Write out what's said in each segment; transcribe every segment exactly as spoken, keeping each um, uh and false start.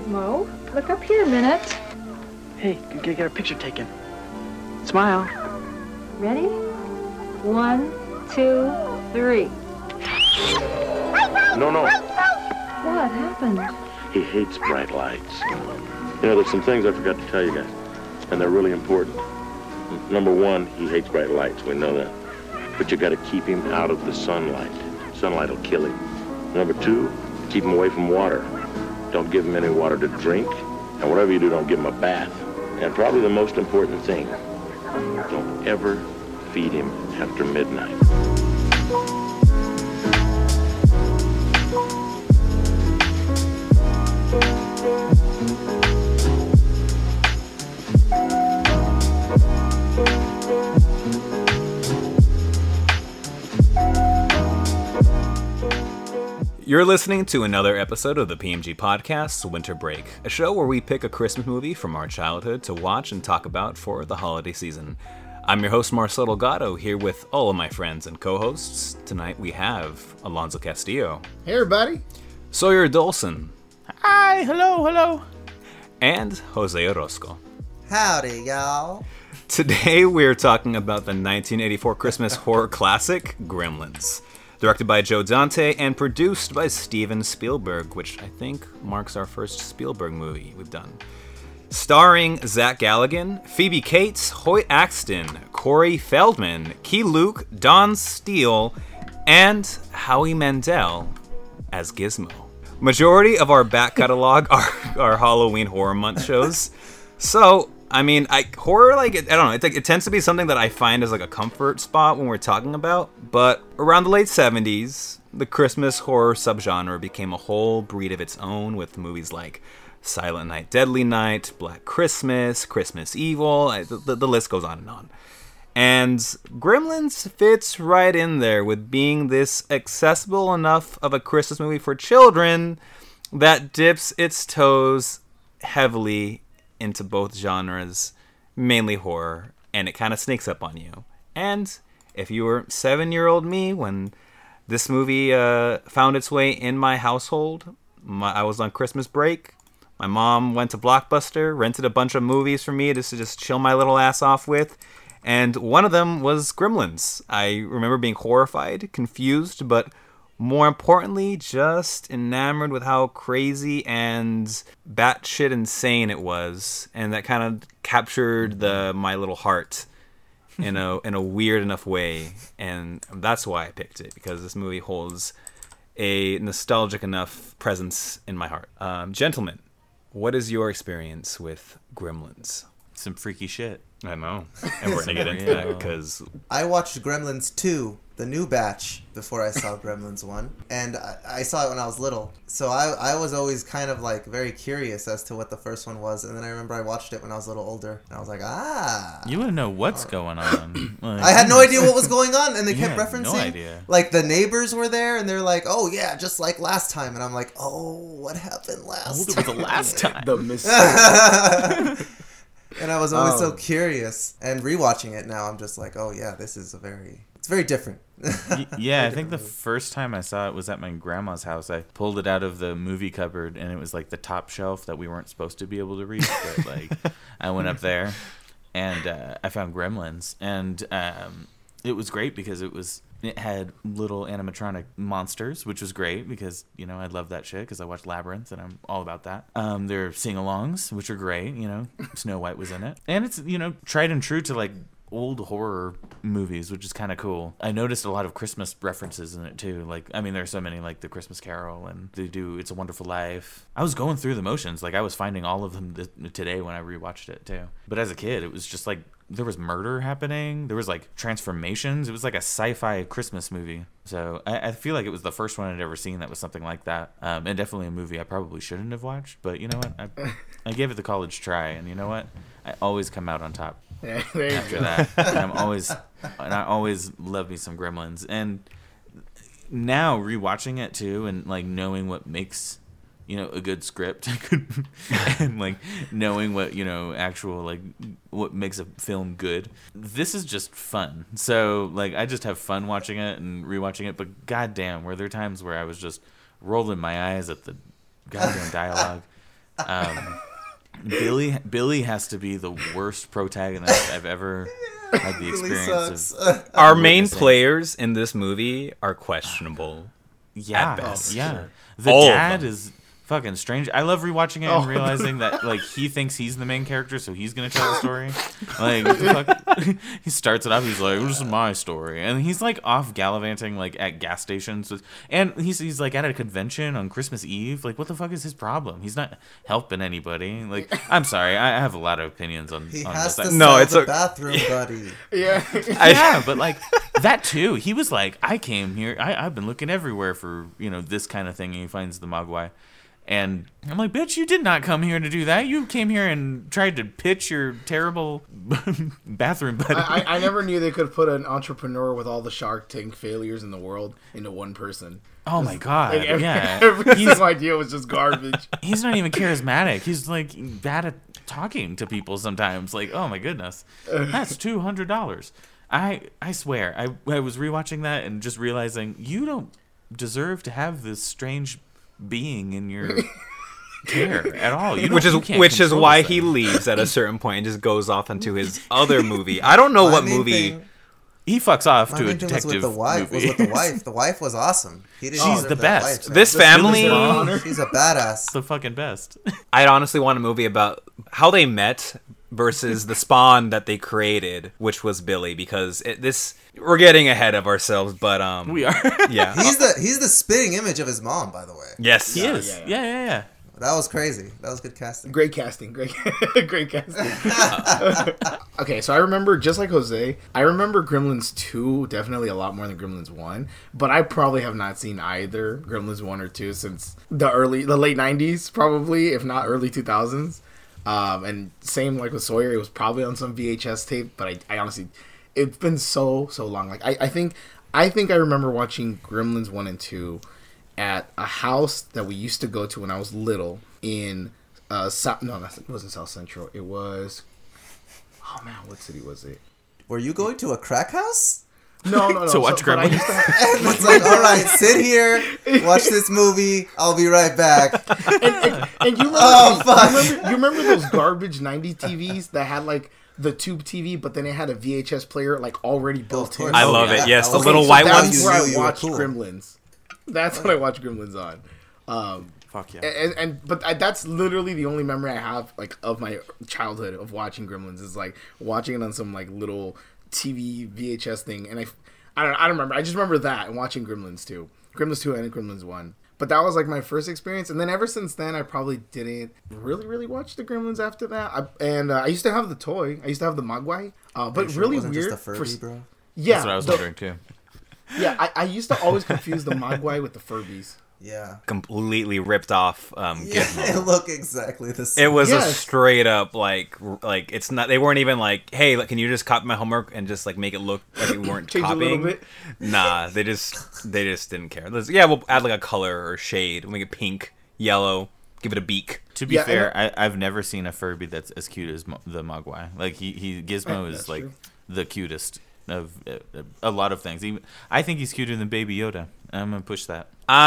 Gizmo, look up here a minute. Hey, you gotta get a picture taken. Smile. Ready? One, two, three. No, no. What happened? He hates bright lights. You know, there's some things I forgot to tell you guys, and they're really important. Number one, he hates bright lights. We know that. But you gotta keep him out of the sunlight. Sunlight will kill him. Number two, keep him away from water. Don't give him any water to drink. And whatever you do, don't give him a bath. And probably the most important thing, don't ever feed him after midnight. You're listening to another episode of the P M G Podcast, Winter Break, a show where we pick a Christmas movie from our childhood to watch and talk about for the holiday season. I'm your host, Marcel Delgado, here with all of my friends and co-hosts. Tonight we have Alonzo Castillo. Hey, everybody. Sawyer Dolson. Hi, hello, hello. And Jose Orozco. Howdy, y'all. Today we're talking about the nineteen eighty-four Christmas horror classic, Gremlins. Directed by Joe Dante and produced by Steven Spielberg, which I think marks our first Spielberg movie we've done. Starring Zach Galligan, Phoebe Cates, Hoyt Axton, Corey Feldman, Key Luke, Don Steele, and Howie Mandel as Gizmo. Majority of our back catalog are, are Halloween Horror Month shows. So, I mean, I horror, like, it, I don't know, it, it tends to be something that I find as, like, a comfort spot when we're talking about, but around the late seventies, the Christmas horror subgenre became a whole breed of its own with movies like Silent Night, Deadly Night, Black Christmas, Christmas Evil, the, the, the list goes on and on. And Gremlins fits right in there with being this accessible enough of a Christmas movie for children that dips its toes heavily into both genres, mainly horror, and it kind of sneaks up on you. And if you were seven-year-old me when this movie uh, found its way in my household, my, I was on Christmas break. My mom went to Blockbuster, rented a bunch of movies for me just to just chill my little ass off with, and one of them was Gremlins. I remember being horrified, confused, but more importantly, just enamored with how crazy and batshit insane it was, and that kind of captured the my little heart in a in a weird enough way, and that's why I picked it, because this movie holds a nostalgic enough presence in my heart. Um, gentlemen, what is your experience with Gremlins? Some freaky shit. I know, and we're gonna get into that because I watched Gremlins two, the new batch, before I saw Gremlins one, and I, I saw it when I was little. So I I was always kind of like very curious as to what the first one was, and then I remember I watched it when I was a little older, and I was like, ah. You wouldn't know what's going on. Like, I had no idea what was going on, and they kept yeah, referencing, no idea. like the neighbors were there, and they're like, oh yeah, just like last time, and I'm like, oh, what happened last Oh, time? it was the last time. The mistake. And I was always Oh. so curious, and rewatching it now, I'm just like, oh yeah, this is a very, it's very different. Y- yeah, I think the first time I saw it was at my grandma's house. I pulled it out of the movie cupboard, and it was like the top shelf that we weren't supposed to be able to reach. But like, I went up there, and uh, I found Gremlins, and um, it was great because it was it had little animatronic monsters, which was great because, you know, I love that shit because I watched Labyrinth and I'm all about that. Um, there are sing-alongs, which are great. You know, Snow White was in it, and it's, you know, tried and true to like old horror movies, which is kind of cool. I noticed a lot of Christmas references in it too. Like, I mean, there's so many, like the Christmas Carol, and they do It's a Wonderful Life. I was going through the motions, like I was finding all of them th- today when I rewatched it too. But as a kid, it was just like there was murder happening. There was like transformations. It was like a sci-fi Christmas movie. So I, I feel like it was the first one I'd ever seen that was something like that. Um, and definitely a movie I probably shouldn't have watched. But you know what? I, I gave it the college try, and you know what? I always come out on top. Yeah, there you After go. that, and I'm always, and I always love me some Gremlins. And now rewatching it too, and like knowing what makes, you know, a good script, and like knowing what, you know, actual like what makes a film good. This is just fun. So like I just have fun watching it and rewatching it. But goddamn, were there times where I was just rolling my eyes at the goddamn dialogue. Um, Billy Billy has to be the worst protagonist I've ever had the Billy experience sucks. of. Our main witnessing. players in this movie are questionable. Yeah, at best. yeah. The All of dad them. is fucking strange. I love rewatching it Oh. and realizing that like he thinks he's the main character, so he's gonna tell the story. Like what the fuck? He starts it off. He's like, "This is my story," and he's like off gallivanting like at gas stations, with, and he's he's like at a convention on Christmas Eve. Like, what the fuck is his problem? He's not helping anybody. Like, I'm sorry, I I have a lot of opinions on. He on has this. to I- No, sell it's the a- bathroom, buddy. Yeah. yeah, but like that too. He was like, I came here. I, I've been looking everywhere for you know this kind of thing. And he finds the Mogwai, and I'm like, bitch, you did not come here to do that. You came here and tried to pitch your terrible bathroom buddy. I, I I never knew they could put an entrepreneur with all the Shark Tank failures in the world into one person. oh my god, Like, every, yeah. every He's single idea was just garbage. he's not even charismatic. He's like bad at talking to people sometimes. Like, oh my goodness, that's two hundred dollars. I I swear, I I was rewatching that and just realizing you don't deserve to have this strange being in your care at all. You don't- Which is you can't which is control why this he thing. leaves at a certain point and just goes off into his other movie. I don't know My what main movie. thing- he fucks off My to a main thing was detective with the wife. movie. Was with the wife. The wife was awesome. He didn't She's deserve the that best. wife, man. This family. Honor. She's a badass. the fucking best. I'd honestly want a movie about how they met versus the spawn that they created, which was Billy. Because it, this we're getting ahead of ourselves, but um, We are. yeah, He's the he's the spitting image of his mom, by the way. yes, He is. yeah, Yeah, yeah. yeah, yeah. That was crazy. That was good casting. Great casting. Great, great casting. Okay, so I remember, just like Jose, I remember Gremlins two definitely a lot more than Gremlins one, but I probably have not seen either Gremlins one or two since the early, the late nineties, probably, if not early two thousands. Um, and same like with Sawyer, it was probably on some V H S tape, but I, I honestly, it's been so, so long. Like, I, I think, I think I remember watching Gremlins one and two at a house that we used to go to when I was little in uh South, no, not, it wasn't South Central. It was, oh man, what city was it? Were you going to a crack house? No, no, no. To watch but I Gremlins? used to have- And it's like, all right, sit here, watch this movie. I'll be right back. and, and, and you remember, Oh, you fuck. remember, you remember those garbage nineties T Vs that had like the tube T V, but then it had a V H S player like already built in. I Oh, love yeah. it. Yes, the Okay, little so white that ones. That's where You I knew you were watched cool. Gremlins. That's what I watched Gremlins on. Um, Fuck yeah. and, and but I, that's literally the only memory I have like of my childhood of watching Gremlins is like watching it on some like little T V V H S thing, and I, I don't I don't remember. I just remember that and watching Gremlins two, Gremlins two and Gremlins one. But that was like my first experience, and then ever since then, I probably didn't really, really watch the Gremlins after that. I, and uh, I used to have the toy. I used to have the Mogwai, uh, but Sure it really wasn't weird. just a Furby, for, bro. yeah, That's what I was the- wondering too. yeah. I, I used to always confuse the Mogwai with the Furbies. Yeah. Completely ripped off um, Yeah, Gizmo. they look exactly the same. It was a Yes. straight up like r- like it's not. They weren't even like, hey, like, can you just copy my homework and just like make it look like we weren't Change a little copying? bit. Nah, they just they just didn't care. Let's- yeah, we'll add like a color or shade. We'll make it pink, yellow, give it a beak. To be Yeah, fair, and I, I've never seen a Furby that's as cute as Mo- the Mogwai. Like he, he Gizmo is That's like true. the cutest of uh, a lot of things. Even I think he's cuter than Baby Yoda. I'm gonna push that.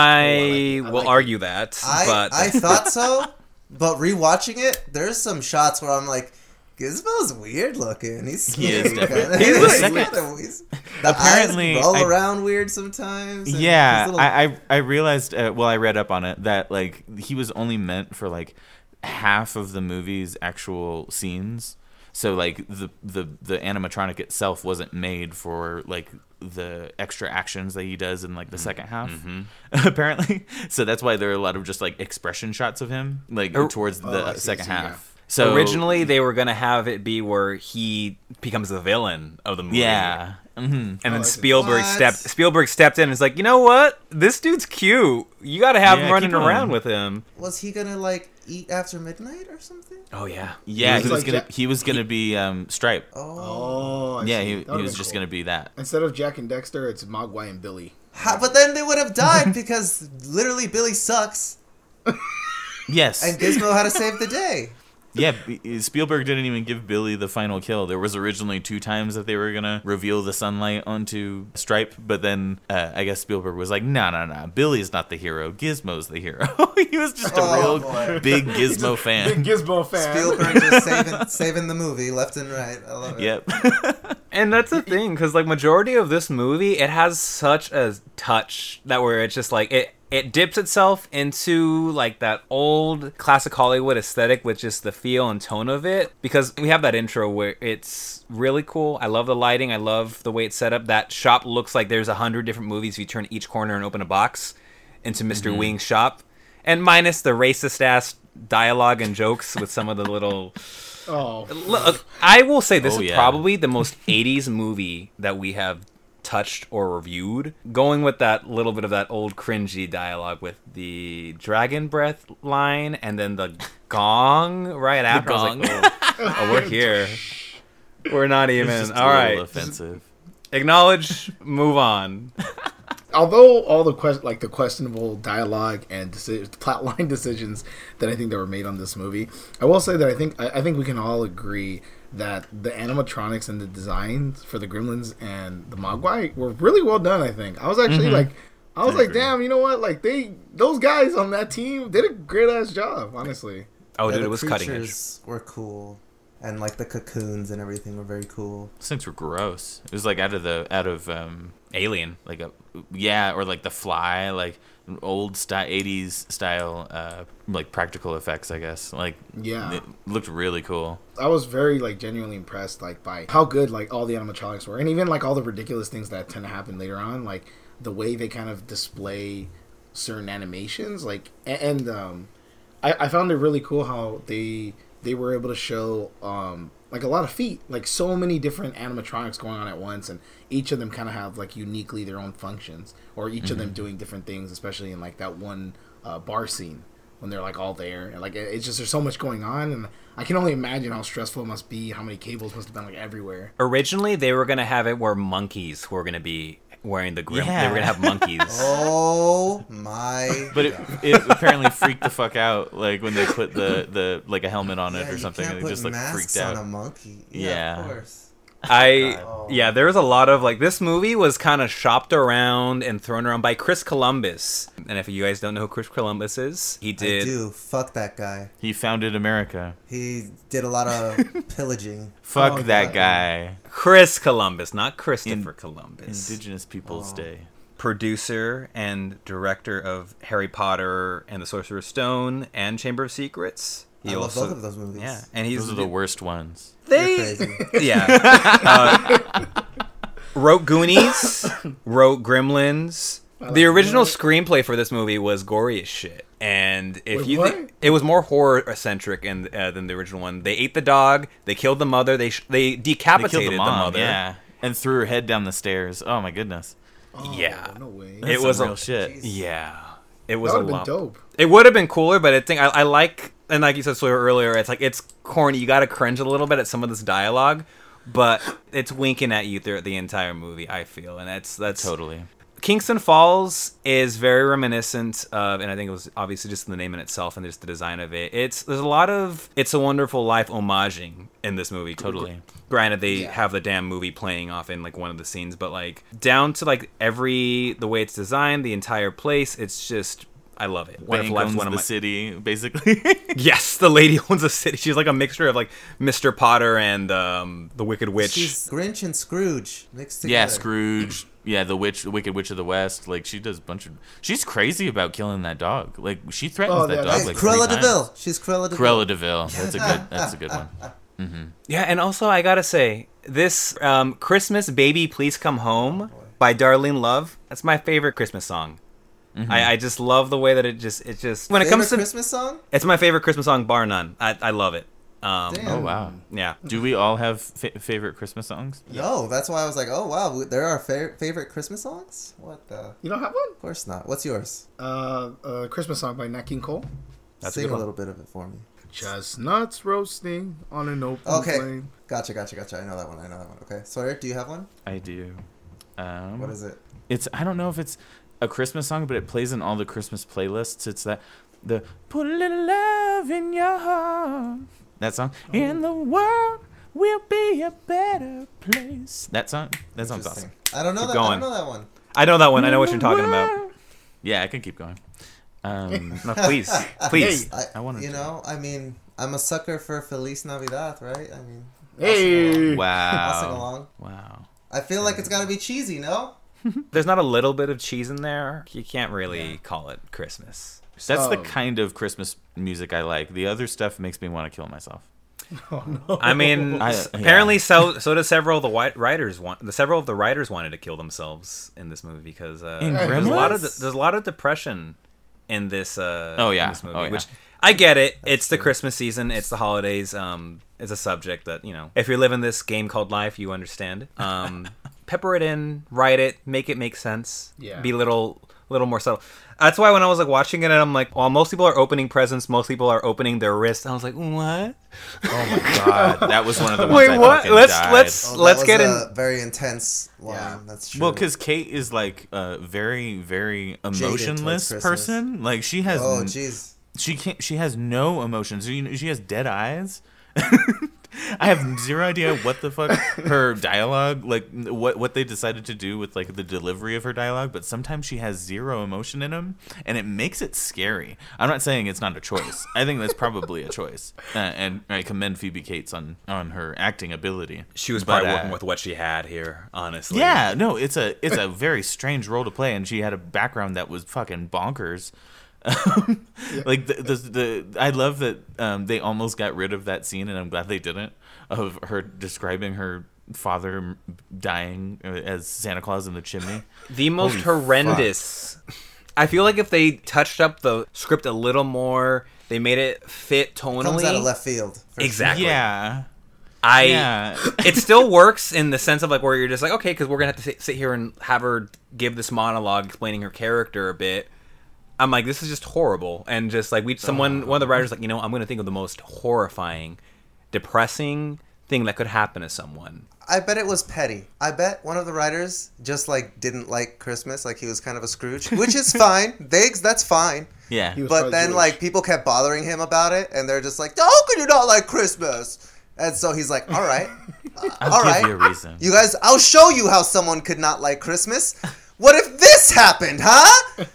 I, I will like argue that, I, but I thought so, but rewatching it, there's some shots where I'm like, Gizmo's weird looking. He's He is kinda- definitely- he's The like, second- kinda- he's- the Apparently, eyes roll I- around weird sometimes. and Yeah, his little- I, I I realized. Uh, well, I read up on it that like he was only meant for like half of the movie's actual scenes. So like the the the animatronic itself wasn't made for like the extra actions that he does in like the second half, apparently. So that's why there are a lot of just like expression shots of him like Or- towards Oh, the I see, second I see, yeah. half. So originally they were gonna have it be where he becomes the villain of the movie. yeah. hmm And then I see. Spielberg What? stepped. Spielberg stepped in and was like, you know what? This dude's cute. You got to have Yeah, him running keep him. around with him. was he gonna like eat after midnight or something? Oh yeah. Yeah, He was he was like gonna Jack- he was gonna be um, Stripe. Oh, Oh, I Yeah, see. he, That he would've was been just cool. gonna be that. Instead of Jack and Dexter, it's Mogwai and Billy. How, but then they would have died because literally Billy sucks Yes. and Gizmo had to save the day. Yeah, B- Spielberg didn't even give Billy the final kill. There was originally two times that they were gonna reveal the sunlight onto Stripe, but then uh, I guess Spielberg was like, "No, no, no, Billy's not the hero. Gizmo's the hero." He was just a Oh, real boy. big Gizmo fan. Big Gizmo fan. Spielberg just saving, saving the movie left and right. I love it. Yep. And that's the thing, because like majority of this movie, it has such a touch that where it's just like it it dips itself into like that old classic Hollywood aesthetic with just the feel and tone of it. Because we have that intro where it's really cool. I love the lighting. I love the way it's set up. That shop looks like there's a hundred different movies if you turn each corner and open a box into Mister Mm-hmm. Wing's shop, and minus the racist ass dialogue and jokes with some of the little. Oh, Look, I will say this Oh, is yeah. probably the most eighties movie that we have touched or reviewed. Going with that little bit of that old cringy dialogue with the dragon breath line and then the gong right after. I was like, oh, oh, we're here. We're not It's even. just a All little right. offensive. Acknowledge, move on. although all the quest like the questionable dialogue and deci- plotline decisions that I think that were made on this movie, I will say that I think I, I think we can all agree that the animatronics and the designs for the Gremlins and the Mogwai were really well done. I think I was actually like, I was I like, agree. damn, you know what? Like they, those guys on that team did a great ass job. Honestly, Oh, Yeah, dude, the it was cutting edge. creatures were cool, and like the cocoons and everything were very cool. Those things were gross. It was like out of the out of um Alien. like a yeah, or like The Fly, like old style eighties style uh like practical effects, I guess. Like Yeah. it looked really cool. I was very like genuinely impressed like by how good like all the animatronics were, and even like all the ridiculous things that tend to happen later on, like the way they kind of display certain animations, like a- and um, I, I found it really cool how they they were able to show um like a lot of feet, like so many different animatronics going on at once, and each of them kind of have like uniquely their own functions, or each of them doing different things, especially in like that one uh, bar scene when they're like all there, and like it- it's just there's so much going on, and I can only imagine how stressful it must be, how many cables must have been like everywhere. Originally, they were gonna have it where monkeys were gonna be wearing the grim. They Yeah. were gonna have monkeys. Oh my! But it, God. it apparently freaked the fuck out, like when they put the, the like a helmet on it Yeah, or you something, can't and it put just like masks freaked on out. a monkey. Yeah, Yeah. of course. I Oh. yeah, there was a lot of like this movie was kind of shopped around and thrown around by Chris Columbus. And if you guys don't know who Chris Columbus is, he I did do. Fuck that guy. He founded America. He did a lot of pillaging. Fuck Oh, that God. guy. Chris Columbus, not Christopher In- Columbus. Indigenous Peoples Oh. Day. Producer and director of Harry Potter and the Sorcerer's Stone and Chamber of Secrets. He I love also- both of those movies. Yeah, and he's Those are the worst ones. You're they crazy. yeah. Uh, wrote Goonies, wrote Gremlins. The original screenplay for this movie was gory as shit, and if Wait, you, what? thi- it was more horror centric and uh, than the original one. They ate the dog, they killed the mother, they sh- they They decapitated killed the mom, mother. yeah, and threw her head down the stairs. Oh my goodness. Oh, Yeah. no way. That's It was some a- real shit. Jeez. Yeah, it was That a would have lot. been dope. It would have been cooler, but I think I, I like, and like you said Sawyer earlier, it's like it's corny. You got to cringe a little bit at some of this dialogue, but it's winking at you throughout the entire movie. I feel, and that's that's Totally. Kingston Falls is very reminiscent of, and I think it was obviously just the name in itself and just the design of it. It's there's a lot of It's a Wonderful Life homaging in this movie. Totally. Granted, they Yeah. have the damn movie playing off in like one of the scenes, but like down to like every the way it's designed, the entire place, it's just I love it. Wonderful Bank Life is owns one of the my city, basically. yes, the lady owns a city. She's like a mixture of like Mister Potter and um, the Wicked Witch. She's Grinch and Scrooge mixed together. Yeah, Scrooge. Yeah, the witch, the Wicked Witch of the West. Like she does a bunch of. She's crazy about killing that dog. Like she threatens Oh, that yeah, dog Hey, like three Cruella times. Deville. She's Cruella Deville. Cruella Deville. That's a good. That's a good one. Yeah, and also I gotta say, this um, Christmas Baby Please Come Home by Darlene Love, that's my favorite Christmas song. I, I just love the way that it just, it just, when it Favorite comes to, Christmas song? it's my favorite Christmas song, bar none. I, I love it. Um, Damn. Oh wow. yeah. Do we all have fa- favorite Christmas songs? No, that's why I was like, oh wow, there are fa- favorite Christmas songs. What the? You don't have one? Of course not. What's yours? Uh, a Christmas song by Nat King Cole. That's a Sing good a one. little bit of it for me. Chestnuts roasting on an open Okay. flame. Gotcha, gotcha, gotcha. I know that one. I know that one. Okay. Sawyer, do you have one? I do. Um, What is it? It's I don't know if it's a Christmas song, but it plays in all the Christmas playlists. It's that the put a little love in your heart. That song. In the world will be a better place. That song. That song's awesome. I don't know Keep that. I going. don't know that one. I know that one. I know what you're talking about. Yeah, I can keep going. Um, No, please, please. I, I wanted You to. know, I mean, I'm a sucker for Feliz Navidad, right? I mean, Hey. I'll sing wow. along. Wow. I feel like it's got to be cheesy, no? There's not a little bit of cheese in there. You can't really call it Christmas. That's the Oh. kind of Christmas music I like. The other stuff makes me want to kill myself. Oh, no. I mean, I- s- yeah. apparently, so so does several of the wi- writers want. The several of the writers wanted to kill themselves in this movie because uh, In there's a lot of Gremlins? there's a lot of depression in this. Uh, Oh, in yeah. this movie, Oh, yeah. which I get it. It's the Christmas season. It's the holidays. Um, it's a subject that you know. If you're living this game called life, you understand. Um, pepper it in, write it, make it make sense. Yeah. Be a little little more subtle. That's why when I was like watching it, and I'm like, well, most people are opening presents. Most people are opening their wrists. I was like, what? Oh my god, that was one of the ones Wait, I what? fucking Let's- died. let's- Oh, that Let's was get a in- very intense line. Yeah. That's true. Well, because Kate is like a very, very emotionless towards Christmas. person. Like she has, Oh, n- jeez. she can't. She has no emotions. You know, she has dead eyes. I have zero idea what the fuck her dialogue, like what what they decided to do with like the delivery of her dialogue. But sometimes she has zero emotion in them, and it makes it scary. I'm not saying it's not a choice. I think that's probably a choice, uh, and I commend Phoebe Cates on on her acting ability. She was But, probably uh, working with what she had here, honestly. Yeah, no, it's a it's a very strange role to play, and she had a background that was fucking bonkers. Like the, the the I love that um, they almost got rid of that scene, and I'm glad they didn't, of her describing her father dying as Santa Claus in the chimney. The most Holy horrendous. I feel like if they touched up the script a little more, they made it fit tonally. Comes out of left field. for sure. Exactly. Yeah, I. yeah. It still works in the sense of like where you're just like, okay, because we're gonna have to sit, sit here and have her give this monologue explaining her character a bit. I'm like, this is just horrible, and just like we, someone, one of the writers, like, you know, I'm gonna think of the most horrifying, depressing thing that could happen to someone. I bet it was petty. I bet one of the writers just like didn't like Christmas, like he was kind of a Scrooge, which is fine. They that's fine. Yeah. He was But probably then Jewish. like people kept bothering him about it, and they're just like, "How could you not like Christmas?" And so he's like, "All right, uh, I'll all give right, you a reason. you guys, I'll show you how someone could not like Christmas. What if this happened, huh?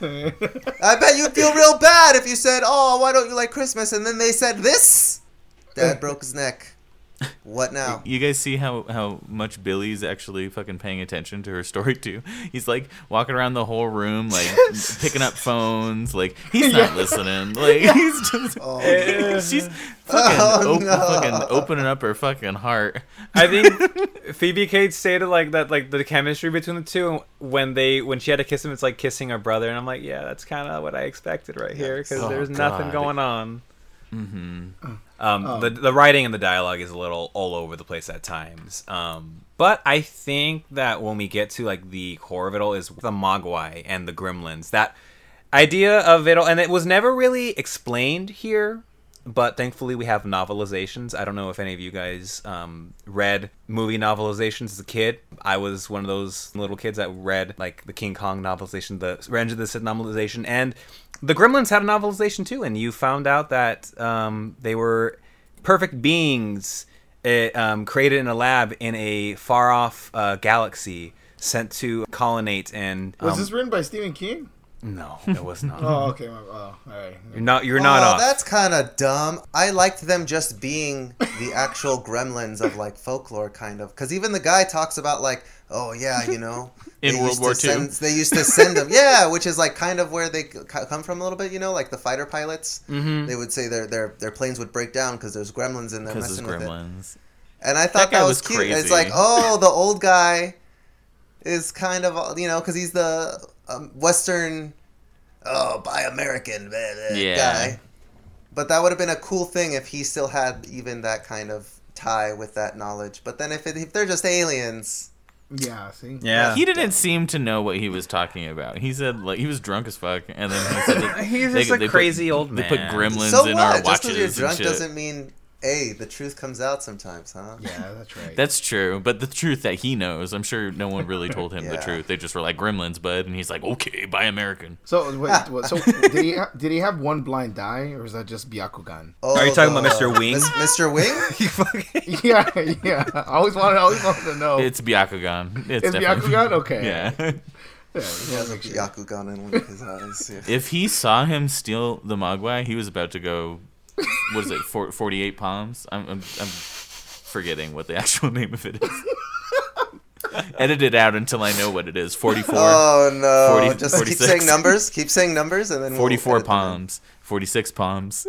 I bet you'd feel real bad if you said, 'Oh, why don't you like Christmas?' And then they said this. Dad broke his neck. What now?" You guys see how, how much Billy's actually fucking paying attention to her story too? He's like walking around the whole room, like picking up phones. Like he's not listening. Like he's just Oh, she's fucking, Oh, op- no. fucking opening up her fucking heart. I think Phoebe Cates stated like that, like the chemistry between the two when they when she had to kiss him, it's like kissing her brother, and I'm like, yeah, that's kind of what I expected right here because Oh, there's nothing God. going on. Mm-hmm. Um, Oh. the the writing and the dialogue is a little all over the place at times. Um, but I think that when we get to like the core of it all is the Mogwai and the Gremlins. That idea of it all, and it was never really explained here. But thankfully, we have novelizations. I don't know if any of you guys um, read movie novelizations as a kid. I was one of those little kids that read like the King Kong novelization, the Revenge of the Sith novelization, and the Gremlins had a novelization too. And you found out that um, they were perfect beings uh, um, created in a lab in a far-off uh, galaxy, sent to colonate. And um, Was this written by Stephen King? no, it was not. Oh, okay. my- Oh, all right. You're not. You're not oh, off. that's kind of dumb. I liked them just being the actual gremlins of like folklore, kind of. Because even the guy talks about like, oh yeah, you know, In they World used War to Two? send- They used to send them, yeah, which is like kind of where they c- come from a little bit, you know, like the fighter pilots. Mhm. They would say their their their planes would break down because there's gremlins in there Because it's messing with it. gremlins. And I thought That guy that, was, was cute. crazy. It's like, oh, the old guy is kind of, you know, because he's the um, Western, oh, buy American blah, blah, Yeah. guy. But that would have been a cool thing if he still had even that kind of tie with that knowledge. But then if it, if they're just aliens, Yeah, see? yeah. He didn't seem to know what he was talking about. He said like he was drunk as fuck, and then he said that He's they- just a they put- crazy old They put man. gremlins so in what? our Just because watches you're and drunk shit. doesn't mean Hey, the truth comes out sometimes, huh? Yeah, that's right. That's true, but the truth that he knows, I'm sure no one really told him the Yeah. truth. They just were like Gremlins, bud, and he's like, okay, buy American. So wait, what- so did he ha- did he have one blind eye, or is that just Byakugan? Oh, Are you talking the- about Mister Wing? Mis- Mister Wing? yeah, yeah. I always wanted, I always wanted to know. It's Byakugan. It's, It's definitely- Byakugan? Okay. Yeah. Yeah, He has a Byakugan in one of his eyes. Yeah. If he saw him steal the Mogwai, he was about to go. What is it? For, Forty-eight palms. I'm, I'm I'm forgetting what the actual name of it is. Edit it out until I know what it is. Forty-four. Oh no! forty, Just forty-six. keep saying numbers. Keep saying numbers, and then we'll Forty-four edit them in. palms. Forty-six palms.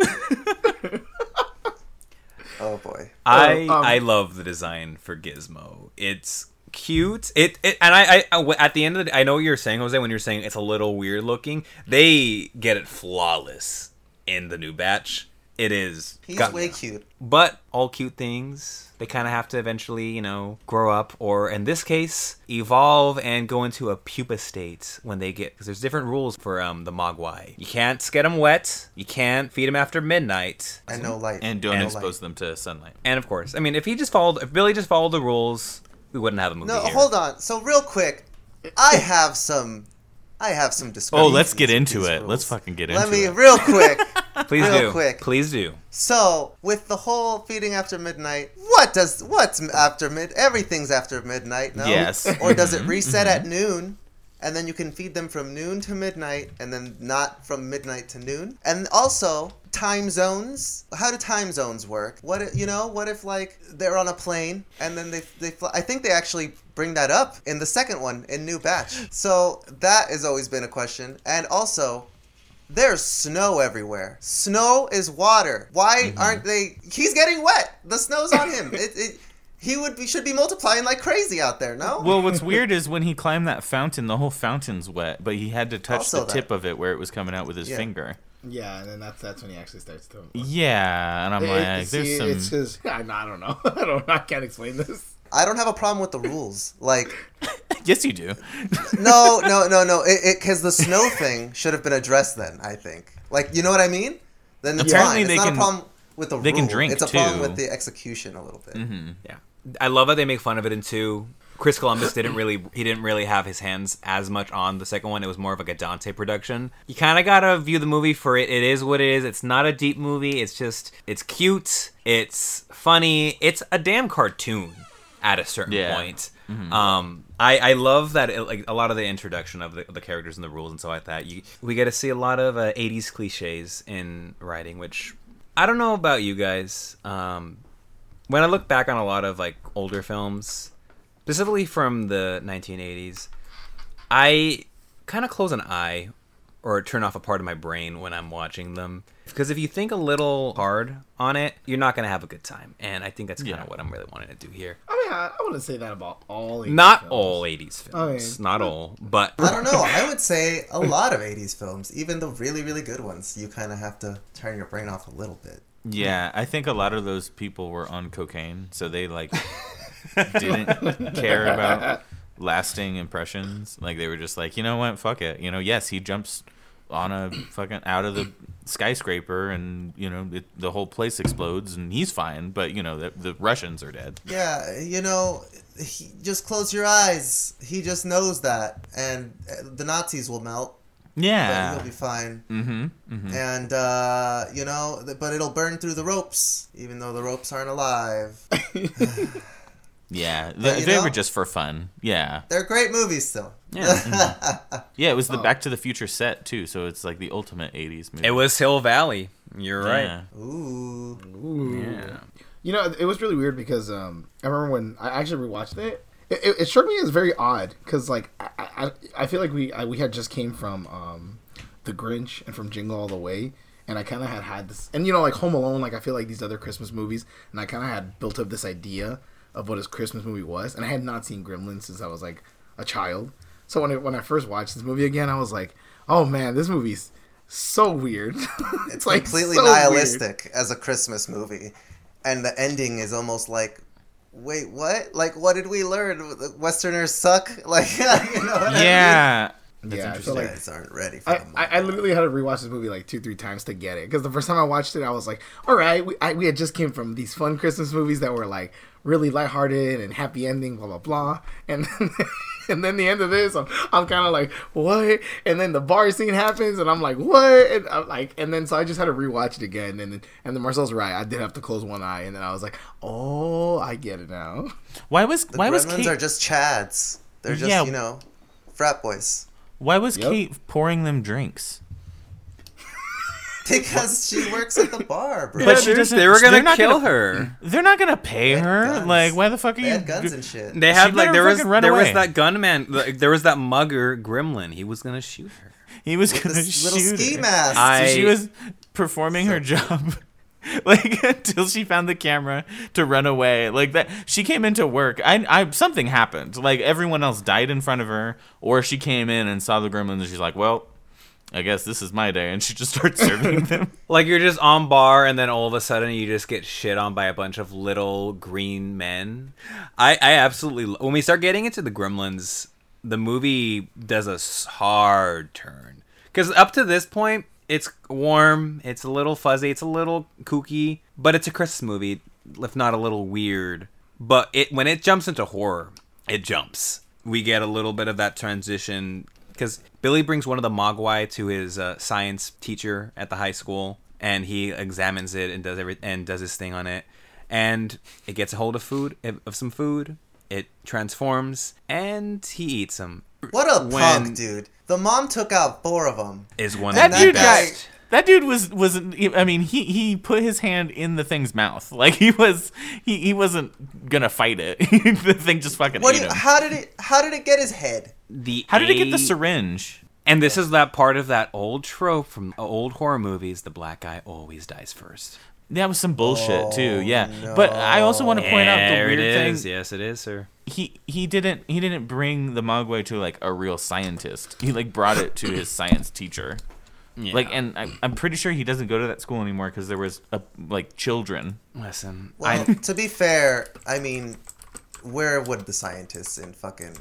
Oh boy. I um, I love the design for Gizmo. It's cute. It, it and I, I I- at the end of the day, I know what you're saying, Jose, when you're saying it's a little weird looking. They get it flawless in the new batch. It is. He's got- way cute. But all cute things, they kind of have to eventually, you know, grow up, or in this case, evolve and go into a pupa state when they get, because there's different rules for um the Mogwai. You can't get them wet. You can't feed them after midnight. And no light. And don't no expose light. them to sunlight. And of course, I mean, if he just followed, if Billy just followed the rules, we wouldn't have a movie No, here. hold on. So real quick, I have some. I have some Oh, discrepancies. let's get with into these it. rules. Let's fucking get Let into me it. real quick. Please real do. quick. Please do. So with the whole feeding after midnight, what does what's after mid? Everything's after midnight, no? Yes. Or does it Mhm, reset mhm. at noon, and then you can feed them from noon to midnight, and then not from midnight to noon? And also time zones. How do time zones work? What if, you know? What if like they're on a plane and then they they fly? I think they actually bring that up in the second one in New Batch. So that has always been a question. And also, there's snow everywhere. Snow is water. Why Mm-hmm. aren't they? He's getting wet. The snow's on him. It, it, he would be, should be multiplying like crazy out there. No. Well, what's weird is when he climbed that fountain, the whole fountain's wet, but he had to touch Also the that. tip of it where it was coming out with his Yeah. finger. Yeah, and then that's that's when he actually starts to. Yeah, and I'm It- like, see, there's some. it's his. I, I don't know. I don't. I can't explain this. I don't have a problem with the rules. Like, Yes, you do. no, no, no, no. It because the snow thing should have been addressed then. I think. Like, you know what I mean? Then it's Apparently fine. they It's not can- a problem with the they can rule. drink, It's a problem too. with the execution a little bit. Mm-hmm. Yeah, I love that they make fun of it in two. Chris Columbus didn't really he didn't really have his hands as much on the second one. It was more of like a Dante production. You kind of gotta view the movie for it. It is what it is. It's not a deep movie. It's just it's cute. It's funny. It's a damn cartoon at a certain Yeah. point. Um, I, I love that it, like a lot of the introduction of the, the characters and the rules and stuff like that. You we get to see a lot of uh, eighties cliches in writing, which I don't know about you guys. Um, when I look back on a lot of like older films, specifically from the nineteen eighties, I kind of close an eye or turn off a part of my brain when I'm watching them. Because if you think a little hard on it, you're not going to have a good time. And I think that's kind of Yeah. what I'm really wanting to do here. I mean, I, I wouldn't say that about all. eighties Not films. all eighties films. I mean- not all. But I don't know. I would say a lot of eighties films, even the really, really good ones, you kind of have to turn your brain off a little bit. Yeah, I think a lot of those people were on cocaine, so they like didn't care about lasting impressions. Like they were just like, you know what, fuck it. You know, yes, he jumps on a fucking out of the skyscraper, and you know it, the whole place explodes, and he's fine. But you know the, the Russians are dead. Yeah, you know, he, just close your eyes. He just knows that, and uh, the Nazis will melt. But Yeah. he'll be fine. Mm-hmm. Mm-hmm. And, uh, you know, th- but it'll burn through the ropes, even though the ropes aren't alive. Yeah, But, they, you they know- were just for fun. Yeah. They're great movies still. Yeah. Yeah, it was the Oh. Back to the Future set too, so it's like the ultimate eighties movie. it was Hill Valley. You're right. Yeah. Ooh. Ooh. Yeah. You know, it was really weird because um, I remember when I actually rewatched it. It, it, it struck me as very odd because, like, I, I, I feel like we I, we had just came from um, The Grinch and from Jingle All the Way, and I kind of had had this, and you know, like Home Alone, like I feel like these other Christmas movies, and I kind of had built up this idea of what his Christmas movie was, and I had not seen Gremlins since I was like a child. So when I, when I first watched this movie again, I was like, oh man, this movie's so weird. it's, It's like completely so weird. nihilistic as a Christmas movie. And the ending is almost like, wait, what? Like, what did we learn? The Westerners suck? Like, you know what I mean? Yeah. That's yeah, I interesting. feel You like guys aren't ready for I, the I, I literally had to rewatch this movie like two, three times to get it. Because the first time I watched it, I was like, all right, we, I, we had just came from these fun Christmas movies that were like really lighthearted and happy ending, blah, blah, blah. And then, and then the end of this, I'm, I'm kind of like, what? And then the bar scene happens, and I'm like, what? And I'm like, and then so I just had to rewatch it again. And then, and then Marcel's right. I did have to close one eye, and then I was like, oh, I get it now. Why was The why was Gremlins Kate are just Chads. They're just, Yeah. you know, frat boys. why was Yep. Kate pouring them drinks? Because she works at the bar, bro. But she They- doesn't- they were they're gonna not kill gonna- her. They're not gonna pay They had her. guns. Like, why the fuck are They you? had guns and shit. They had She like better there was fucking run there away. was that gunman. like, There was that mugger gremlin. He was gonna shoot her. He was With gonna this little shoot ski her. mask. I- So she was performing her job. Like until she found the camera to run away, like that. She came into work. I, I, something happened. Like everyone else died in front of her, or she came in and saw the gremlins, and she's like, "Well, I guess this is my day," and she just starts serving them. Like you're just on bar, and then all of a sudden you just get shit on by a bunch of little green men. I, I absolutely when we start getting into the Gremlins, the movie does a s- hard turn because up to this point it's warm, it's a little fuzzy, it's a little kooky, but it's a Christmas movie, if not a little weird. But it when it jumps into horror, it jumps. We get a little bit of that transition. Because Billy brings one of the Mogwai to his uh, science teacher at the high school, and he examines it and does every and does his thing on it, and it gets a hold of food of some food. It transforms, and he eats them. What a When- punk, dude. The mom took out four of them. Is one That of the dude guy- best. That dude was was I mean he he put his hand in the thing's mouth. Like he was he, he wasn't gonna fight it. The thing just fucking What? ate Do you, him. how did it? How did it get his head? The How did it get the A- syringe? And this is that part of that old trope from old horror movies: the black guy always dies first. That was some bullshit Oh, too. Yeah, but I also want to point out the There weird it thing. is. Yes, it is, sir. He he didn't he didn't bring the Mogwai to like a real scientist. He like brought it to his science teacher. Yeah. Like, and I, I'm pretty sure he doesn't go to that school anymore because there was a, like children. Listen, Well, I to be fair, I mean, where would the scientists in fucking?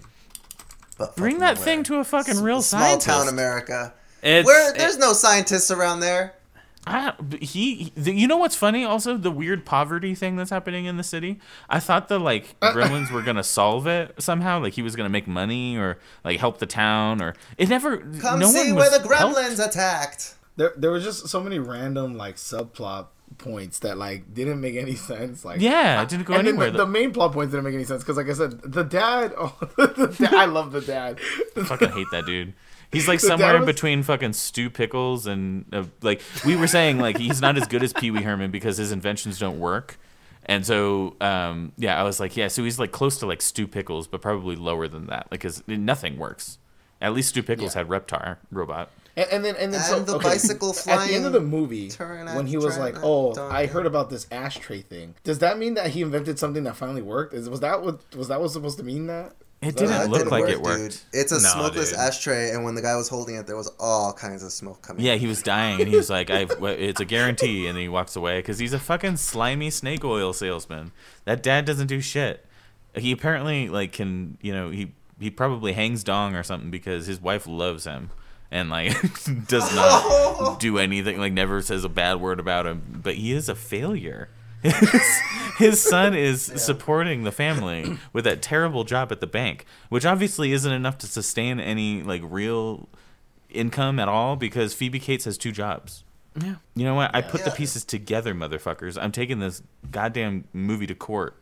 But Bring fucking that nowhere? thing to a fucking real Small scientist. town America. it's Where there's no scientists around there. I, he, he, you know what's funny? Also, the weird poverty thing that's happening in the city. I thought the like Gremlins were gonna solve it somehow. Like he was gonna make money or like help the town, or it never. Come no see one where was the gremlins helped. attacked. There, there was just so many random like subplot points that like didn't make any sense. Like Yeah, it didn't go and then anywhere. The, the main plot points didn't make any sense because, like I said, the dad. Oh, the dad I love the dad. Fucking hate that dude. He's like The somewhere dad in was- between fucking Stu Pickles and uh, like we were saying, like he's not as good as Pee Wee Herman because his inventions don't work. And so, um, yeah, I was like, yeah, so he's like close to like Stu Pickles, but probably lower than that, like because nothing works. At least Stu Pickles Yeah. had Reptar robot. And, and then and then so, And the okay, bicycle at the end flying of the movie turn when he at- was turn like, at "Oh, dog. I heard about this ashtray thing." Does that mean that he invented something that finally worked? Is was that what was that was supposed to mean that? It That- didn't Uh, look didn't like work, it worked. Dude. It's a No, smokeless dude. ashtray, and when the guy was holding it, there was all kinds of smoke coming. Yeah, he was dying, and he was like, "I've, it's a guarantee," and then he walks away because he's a fucking slimy snake oil salesman. That dad doesn't do shit. He apparently like can, you know, he he probably hangs dong or something because his wife loves him and like does not do anything, like never says a bad word about him. But he is a failure. His, his son is supporting the family with that terrible job at the bank, which obviously isn't enough to sustain any like real income at all because Phoebe Cates has two jobs. Yeah. You know what? I put the Yeah. pieces together, motherfuckers. I'm taking this goddamn movie to court.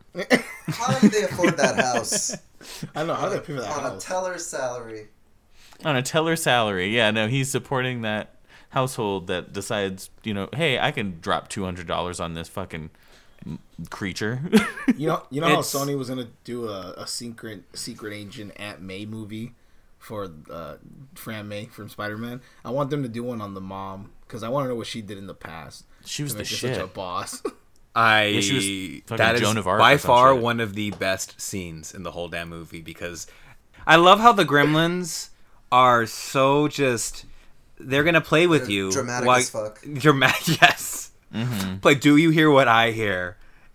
How did they afford that house I don't know how did they pay for that on a house. teller's salary? On a teller salary. Yeah, no, he's supporting that household that decides, you know, hey, I can drop two hundred dollars on this fucking creature. You know, you know how It's- Sony was gonna do a, a secret secret agent Aunt May movie for uh, Fran May from Spider Man. I want them to do one on the mom because I want to know what she did in the past. She was to the make her shit. Such a boss. I Yeah, she was fucking that is Joan of Arc by or some far shit. one of the best scenes in the whole damn movie because I love how the Gremlins are so just they're gonna play with They're you. dramatic while- as fuck. Dramatic, yes. Mm-hmm. Like, do you hear what I hear?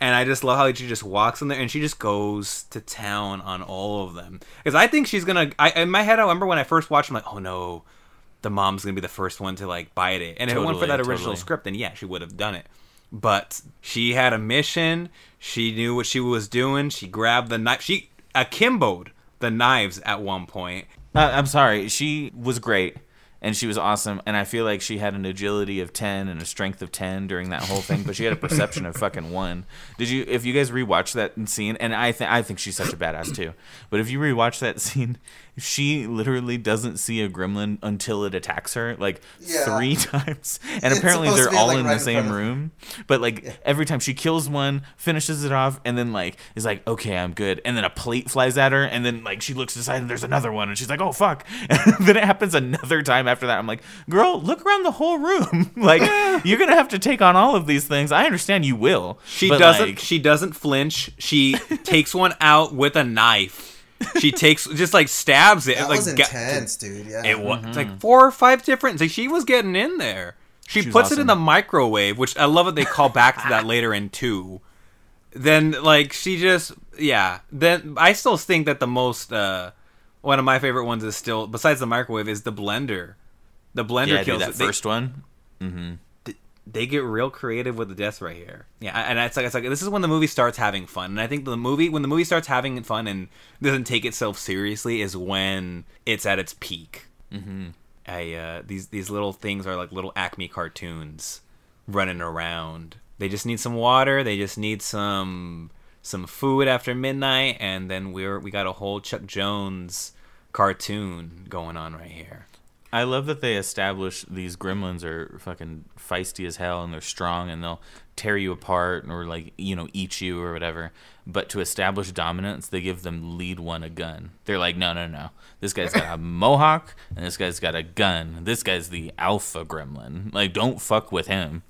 And I just love how she just walks in there and she just goes to town on all of them. Because I think she's gonna. I in my head, I remember when I first watched, I'm like, oh no, the mom's gonna be the first one to like bite it. And if it went for that original totally. script, then yeah, she would have done it. But she had a mission. She knew what she was doing. She grabbed the knife. She akimboed the knives at one point. Uh, I'm sorry. She was great, and she was awesome, and I feel like she had an agility of ten and a strength of ten during that whole thing, but she had a perception of fucking one. Did you? If you guys rewatch that scene, and I think I think she's such a badass too, but if you rewatch that scene, she literally doesn't see a gremlin until it attacks her like Yeah. three times, and It's apparently supposed they're to be, all like, in right the in same front of- room. But like Yeah. every time she kills one, finishes it off, and then like is like, okay, I'm good, and then a plate flies at her, and then like she looks to the side and there's another one, and she's like, oh fuck, and then it happens another time after that. I'm like, girl, look around the whole room. Like you're gonna have to take on all of these things. I understand you will. She but, doesn't. like, She doesn't flinch. She takes one out with a knife. She takes just like stabs it. That like, was ga- intense, dude. Yeah. It was it's like four or five different. Like she was getting in there. She, She was puts it in awesome. the microwave, which I love that they call back to that later in two. Then like she just yeah. Then I still think that the most uh, one of my favorite ones is still besides the microwave is the blender. The blender yeah, dude, kills that it. They- first one. Mm-hmm. they get real creative with the deaths right here. Yeah, and it's like it's like this is when the movie starts having fun. And I think the movie when the movie starts having fun and doesn't take itself seriously is when it's at its peak. Mm-hmm. I uh, these these little things are like little Acme cartoons running around. They just need some water. They just need some some food after midnight, and then we're we got a whole Chuck Jones cartoon going on right here. I love that they establish these gremlins are fucking feisty as hell and they're strong and they'll tear you apart or like, you know, eat you or whatever. But to establish dominance, they give them lead one a gun. They're like, no, no, no. This guy's got a mohawk and this guy's got a gun. This guy's the alpha gremlin. Like, don't fuck with him.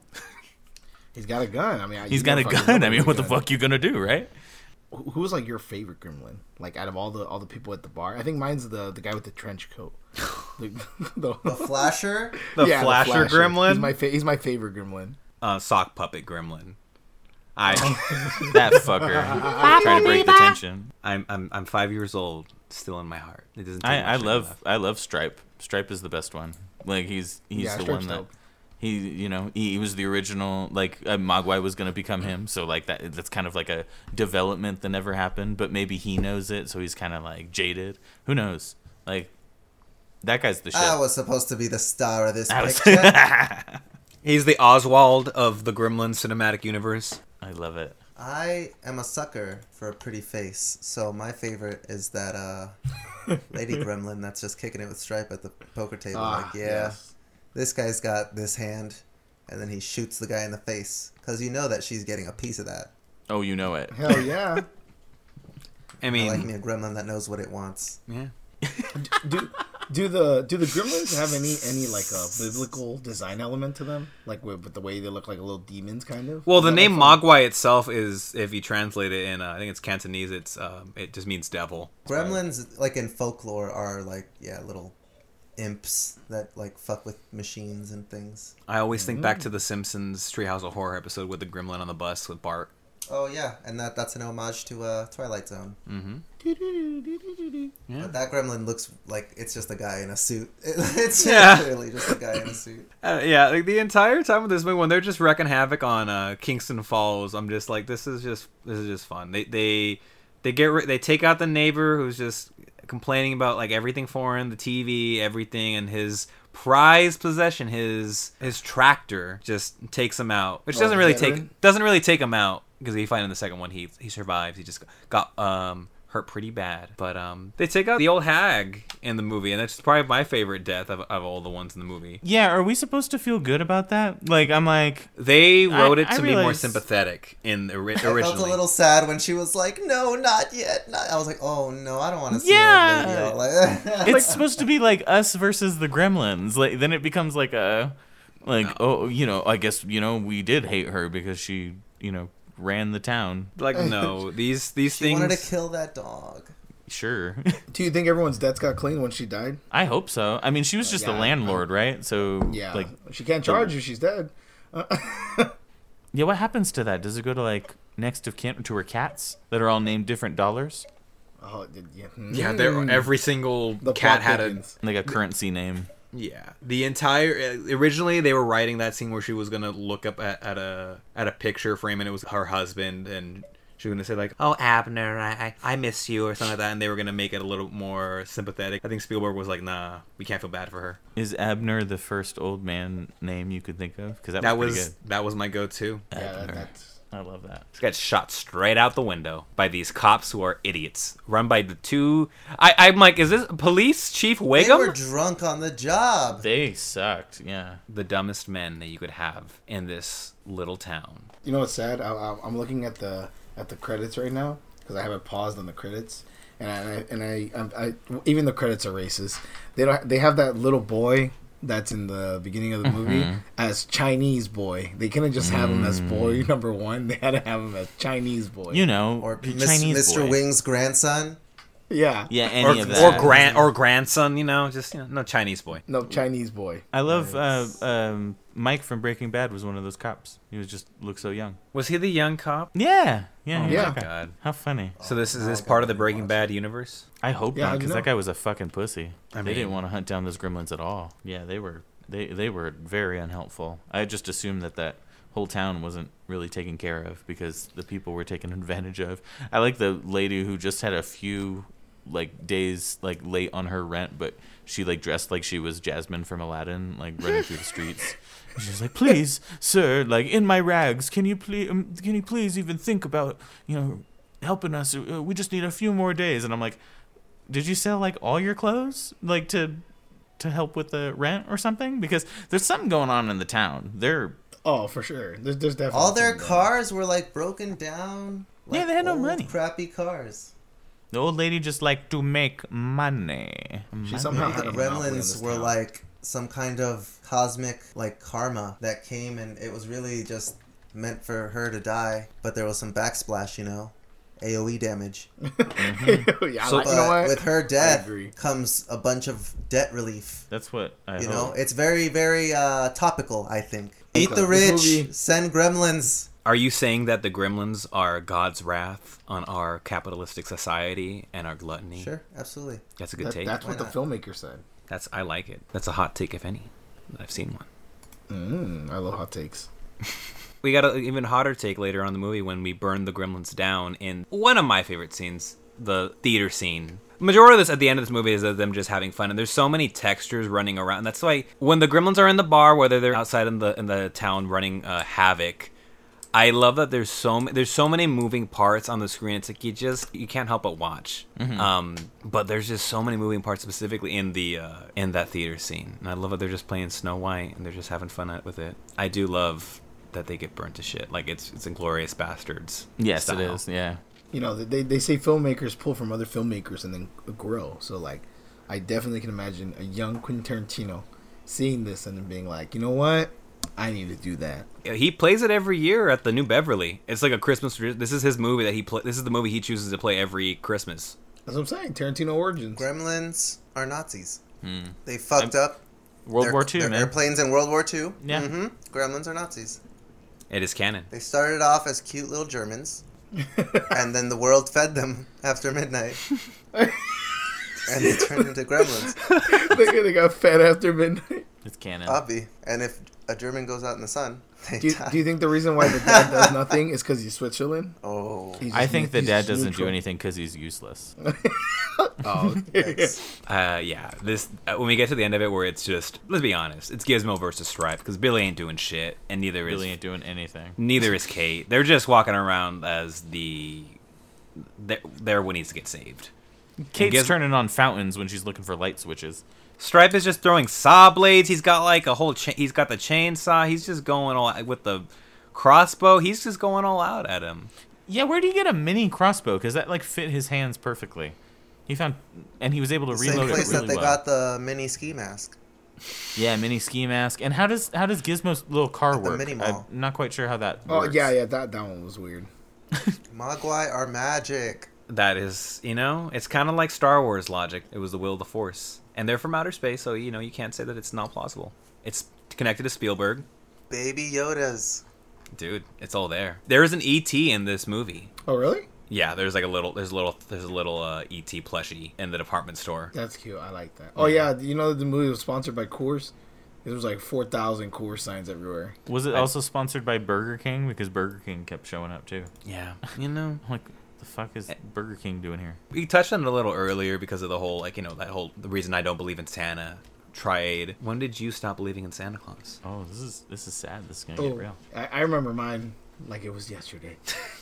He's got a gun. I mean, I- He's you got a know fucking gun. I nobody mean, with what a the gun. fuck you gonna do, right? Who who was like your favorite gremlin? Like out of all the all the people at the bar, I think mine's the the guy with the trench coat. the, the, The Flasher. The yeah, Flasher gremlin, He's my fa- he's my favorite gremlin. uh, sock puppet gremlin. I That fucker trying to break the tension. I'm I'm I'm five years old, still in my heart. It doesn't. Take I, I much to love left. I love Stripe. Stripe is the best one. Like he's he's Yeah, the Stripe's one that dope. he you know he, he was the original. Like uh, Mogwai was gonna become him, so like that that's kind of like a development that never happened. But maybe he knows it, so he's kind of like jaded. Who knows? Like that guy's the shit. I was supposed to be the star of this I was- picture. He's the Oswald of the Gremlins cinematic universe. I love it. I am a sucker for a pretty face, so my favorite is that uh, lady gremlin that's just kicking it with Stripe at the poker table. Ah, like, yeah, yes. this guy's got this hand, and then he shoots the guy in the face because you know that she's getting a piece of that. Oh, you know it. Hell yeah. I I mean, like me a gremlin that knows what it wants. yeah. do do the do the gremlins have any any like a biblical design element to them? Like with, with the way they look like little demons, kind of. Well, Is the that name like fun? Mogwai itself is, if you translate it in, uh, I think it's Cantonese, it's um, it just means devil. Gremlins, like in folklore, are like yeah little imps that like fuck with machines and things. I always think back to the Simpsons Treehouse of Horror episode with the gremlin on the bus with Bart. Oh yeah, and that that's an homage to uh, Twilight Zone. Mm-hmm. Yeah. But that gremlin looks like it's just a guy in a suit. It's Yeah. clearly just a guy in a suit. Uh, yeah, like the entire time of this movie, when they're just wrecking havoc on uh, Kingston Falls, I'm just like, this is just this is just fun. They they they get ri- they take out the neighbor who's just complaining about like everything foreign, the T V, everything, and his prized possession, his his tractor, just takes him out. Which Oh, doesn't really veteran? take doesn't really take him out because you find in the second one he he survives. He just got um. hurt pretty bad, but um, they take out the old hag in the movie, and that's probably my favorite death of, of all the ones in the movie. Yeah, are we supposed to feel good about that? Like I'm like, They wrote I- it I to be more realize- sympathetic in the ori- I felt a originally. little sad when she was like, "No, not yet." Not. I was like, "Oh no, I don't want to see Yeah. old lady." all like- it's supposed to be like us versus the gremlins. Like then it becomes like a like oh you know I guess you know we did hate her because she you know ran the town. Like no, these these she things. wanted to kill that dog. Sure. Do you think everyone's debts got clean when she died? I hope so. I mean, she was just the Yeah, landlord, right? So Yeah. like she can't charge you. She's dead. yeah, what happens to that? Does it go to like next of kin to her cats that are all named different dollars. Oh, did- yeah. Yeah, there every single The cat plot had a thickens. Like a currency name. yeah. The entire uh, originally they were writing that scene where she was gonna look up at, at a at a picture frame and it was her husband and she was gonna say like, "Oh, Abner, I, I I miss you" or something like that, and they were gonna make it a little more sympathetic. I think Spielberg was like, "Nah, we can't feel bad for her." Is Abner the first old man name you could think of? Because that, That was, was pretty that was my go-to. Yeah, that, Abner. that's. good. I love that. This gets shot straight out the window by these cops who are idiots, run by the two. I, I'm like, is this Police Chief They Wiggum? were drunk on the job. They sucked. Yeah. The dumbest men that you could have in this little town. You know what's sad? I, I, I'm looking at the at the credits right now because I have it paused on the credits, and I and I, I'm- I, even the credits are racist. They don't. They have that little boy that's in the beginning of the movie as Chinese boy. They couldn't just have him as boy number one. They had to have him as Chinese boy. You know, Or the Miss, Chinese Mister boy. Wing's grandson. yeah, Yeah, any Or, of or that. grand or grandson, you know, just you know, no Chinese boy. no Chinese boy. I love uh, um, Mike from Breaking Bad was one of those cops. He was just looked so young. Was he the young cop? Yeah, yeah, Oh he was yeah. that guy. God. How funny. So this is Oh, this God, part of the I Breaking watched Bad it. universe? I hope Yeah, not, how'd you because know? that guy was a fucking pussy. I they didn't mean- want to hunt down those gremlins at all. Yeah, they were. They they were very unhelpful. I just assumed that that whole town wasn't really taken care of because the people were taken advantage of. I like the lady who just had a few like days like late on her rent, but she like dressed like she was Jasmine from Aladdin, like running through the streets. And she was like, "Please, sir, like in my rags, can you please, um, can you please even think about, you know, helping us? Uh, We just need a few more days." And I'm like, "Did you sell like all your clothes, like to, to help with the rent or something? Because there's something going on in the town. They're Oh, for sure. There's, there's definitely All their something cars were like broken down. Yeah, like they had no old, money. Crappy cars. the old lady just like to make money. She somehow Money. had a monopoly on Gremlins this were town. like some kind of cosmic like karma that came, and it was really just meant for her to die. But there was some backsplash, you know, A O E damage. yeah, So- like, you But know what? with her death agree. comes a bunch of debt relief. That's what I You hope. know, it's very, very uh, topical. I think. Eat the This rich, movie- send gremlins. Are you saying that the gremlins are God's wrath on our capitalistic society and our gluttony? Sure, absolutely. That's a good That- take. that's what the Why filmmaker said. That's I like it. That's a hot take, if any. I've seen one. Mm, I love hot takes. We got an even hotter take later on in the movie when we burn the gremlins down in one of my favorite scenes, the theater scene. Majority of this at the end of this movie is of them just having fun, and there's so many textures running around. That's why when the gremlins are in the bar, whether they're outside in the in the town running uh, havoc, I love that there's so ma- there's so many moving parts on the screen. It's like you just you can't help but watch. Um, but there's just so many moving parts specifically in the uh, in that theater scene, and I love that they're just playing Snow White and they're just having fun with it. I do love that they get burnt to shit. Like it's it's Inglourious Bastards. Yes, style. it is. Yeah. You know, they they say filmmakers pull from other filmmakers and then grow. So like, I definitely can imagine a young Quentin Tarantino seeing this and then being like, you know what, I need to do that. He plays it every year at the New Beverly. It's like a Christmas. This is his movie that he play. This is the movie he chooses to play every Christmas. That's what I'm saying. Tarantino origins. Gremlins are Nazis. Hmm. They fucked up. World their, War Two, their man. airplanes in World War Two. Yeah. hmm Gremlins are Nazis. It is canon. They started off as cute little Germans, and then the world fed them after midnight, and they turned into gremlins. they, they got fed after midnight. It's canon. Obvi. And if a German goes out in the sun, they Do you, die. do you think the reason why the dad does nothing is because he's Switzerland? oh, He's I just- think the he's dad just doesn't do neutral. anything because he's useless. Oh, thanks. Uh, yeah. This uh, when we get to the end of it, where it's just let's be honest, it's Gizmo versus Stripe because Billy ain't doing shit, and neither Really is ain't doing anything. neither is Kate. They're just walking around as the they're, they're what needs to get saved. Kate's Giz- turning on fountains when she's looking for light switches. Stripe is just throwing saw blades. He's got like a whole. Cha- he's got the chainsaw. He's just going all with the crossbow. He's just going all out at him. Yeah, where do you get a mini crossbow? Because that like fit his hands perfectly. He found, and he was able to Same reload it place really that they well. got the mini ski mask. Yeah, mini ski mask. And how does how does Gizmo's little car At the work? mini mall. I'm not quite sure how that oh works. yeah, yeah. That that one was weird. Mogwai are magic. That is, you know, it's kind of like Star Wars logic. It was the will of the Force, and they're from outer space, so you know you can't say that it's not plausible. It's connected to Spielberg. Baby Yodas. Dude, it's all there. There is an E T in this movie. Oh, really? Yeah, there's like a little, there's a little, there's a little uh, E T plushie in the department store. That's cute. I like that. Oh yeah, you know the movie was sponsored by Coors. There was like four thousand Coors signs everywhere. Was it also sponsored by Burger King? Because Burger King kept showing up too. Yeah, you know, Like, the fuck is Burger King doing here? we touched on it a little earlier because of the whole, like, you know, that whole the reason I don't believe in Santa triad. When did you stop believing in Santa Claus? Oh, this is this is sad. This is gonna Oh, get real. I, I remember mine like it was yesterday.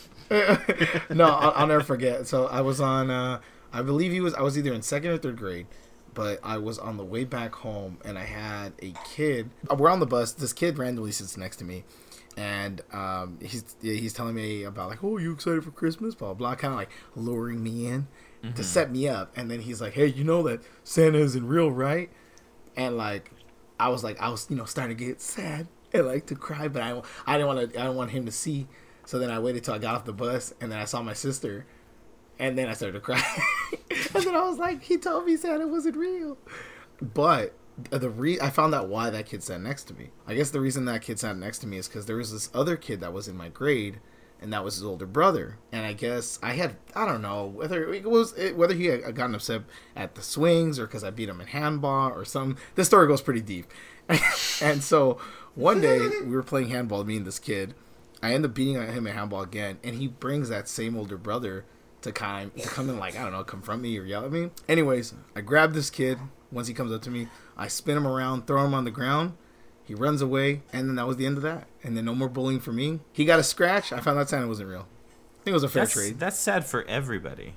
No, I'll, I'll never forget. So I was on, uh, I believe he was, I was either in second or third grade, but I was on the way back home and I had a kid. We're on the bus. This kid randomly sits next to me. And um, he's he's telling me about like, oh, you excited for Christmas? Blah, blah, kind of like luring me in mm-hmm. to set me up. And then he's like, hey, you know that Santa isn't real, right? And like, I was like, I was, you know, starting to get sad and like to cry, but I, I didn't want to, I didn't want him to see. So then I waited till I got off the bus, and then I saw my sister, and then I started to cry. And then I was like, he told me Santa wasn't real. But the re I found out why that kid sat next to me. I guess the reason that kid sat next to me is because there was this other kid that was in my grade, and that was his older brother. And I guess I had, I don't know whether it was whether he had gotten upset at the swings or because I beat him in handball or something. This story goes pretty deep. And so one day we were playing handball, me and this kid. I end up beating him in handball again, and he brings that same older brother to kind to come and like, I don't know, confront me or yell at me. Anyways, I grab this kid. Once he comes up to me, I spin him around, throw him on the ground. He runs away, and then that was the end of that. And then no more bullying for me. He got a scratch. I found out Santa wasn't real. I think it was a fair That's, trade. that's sad for everybody.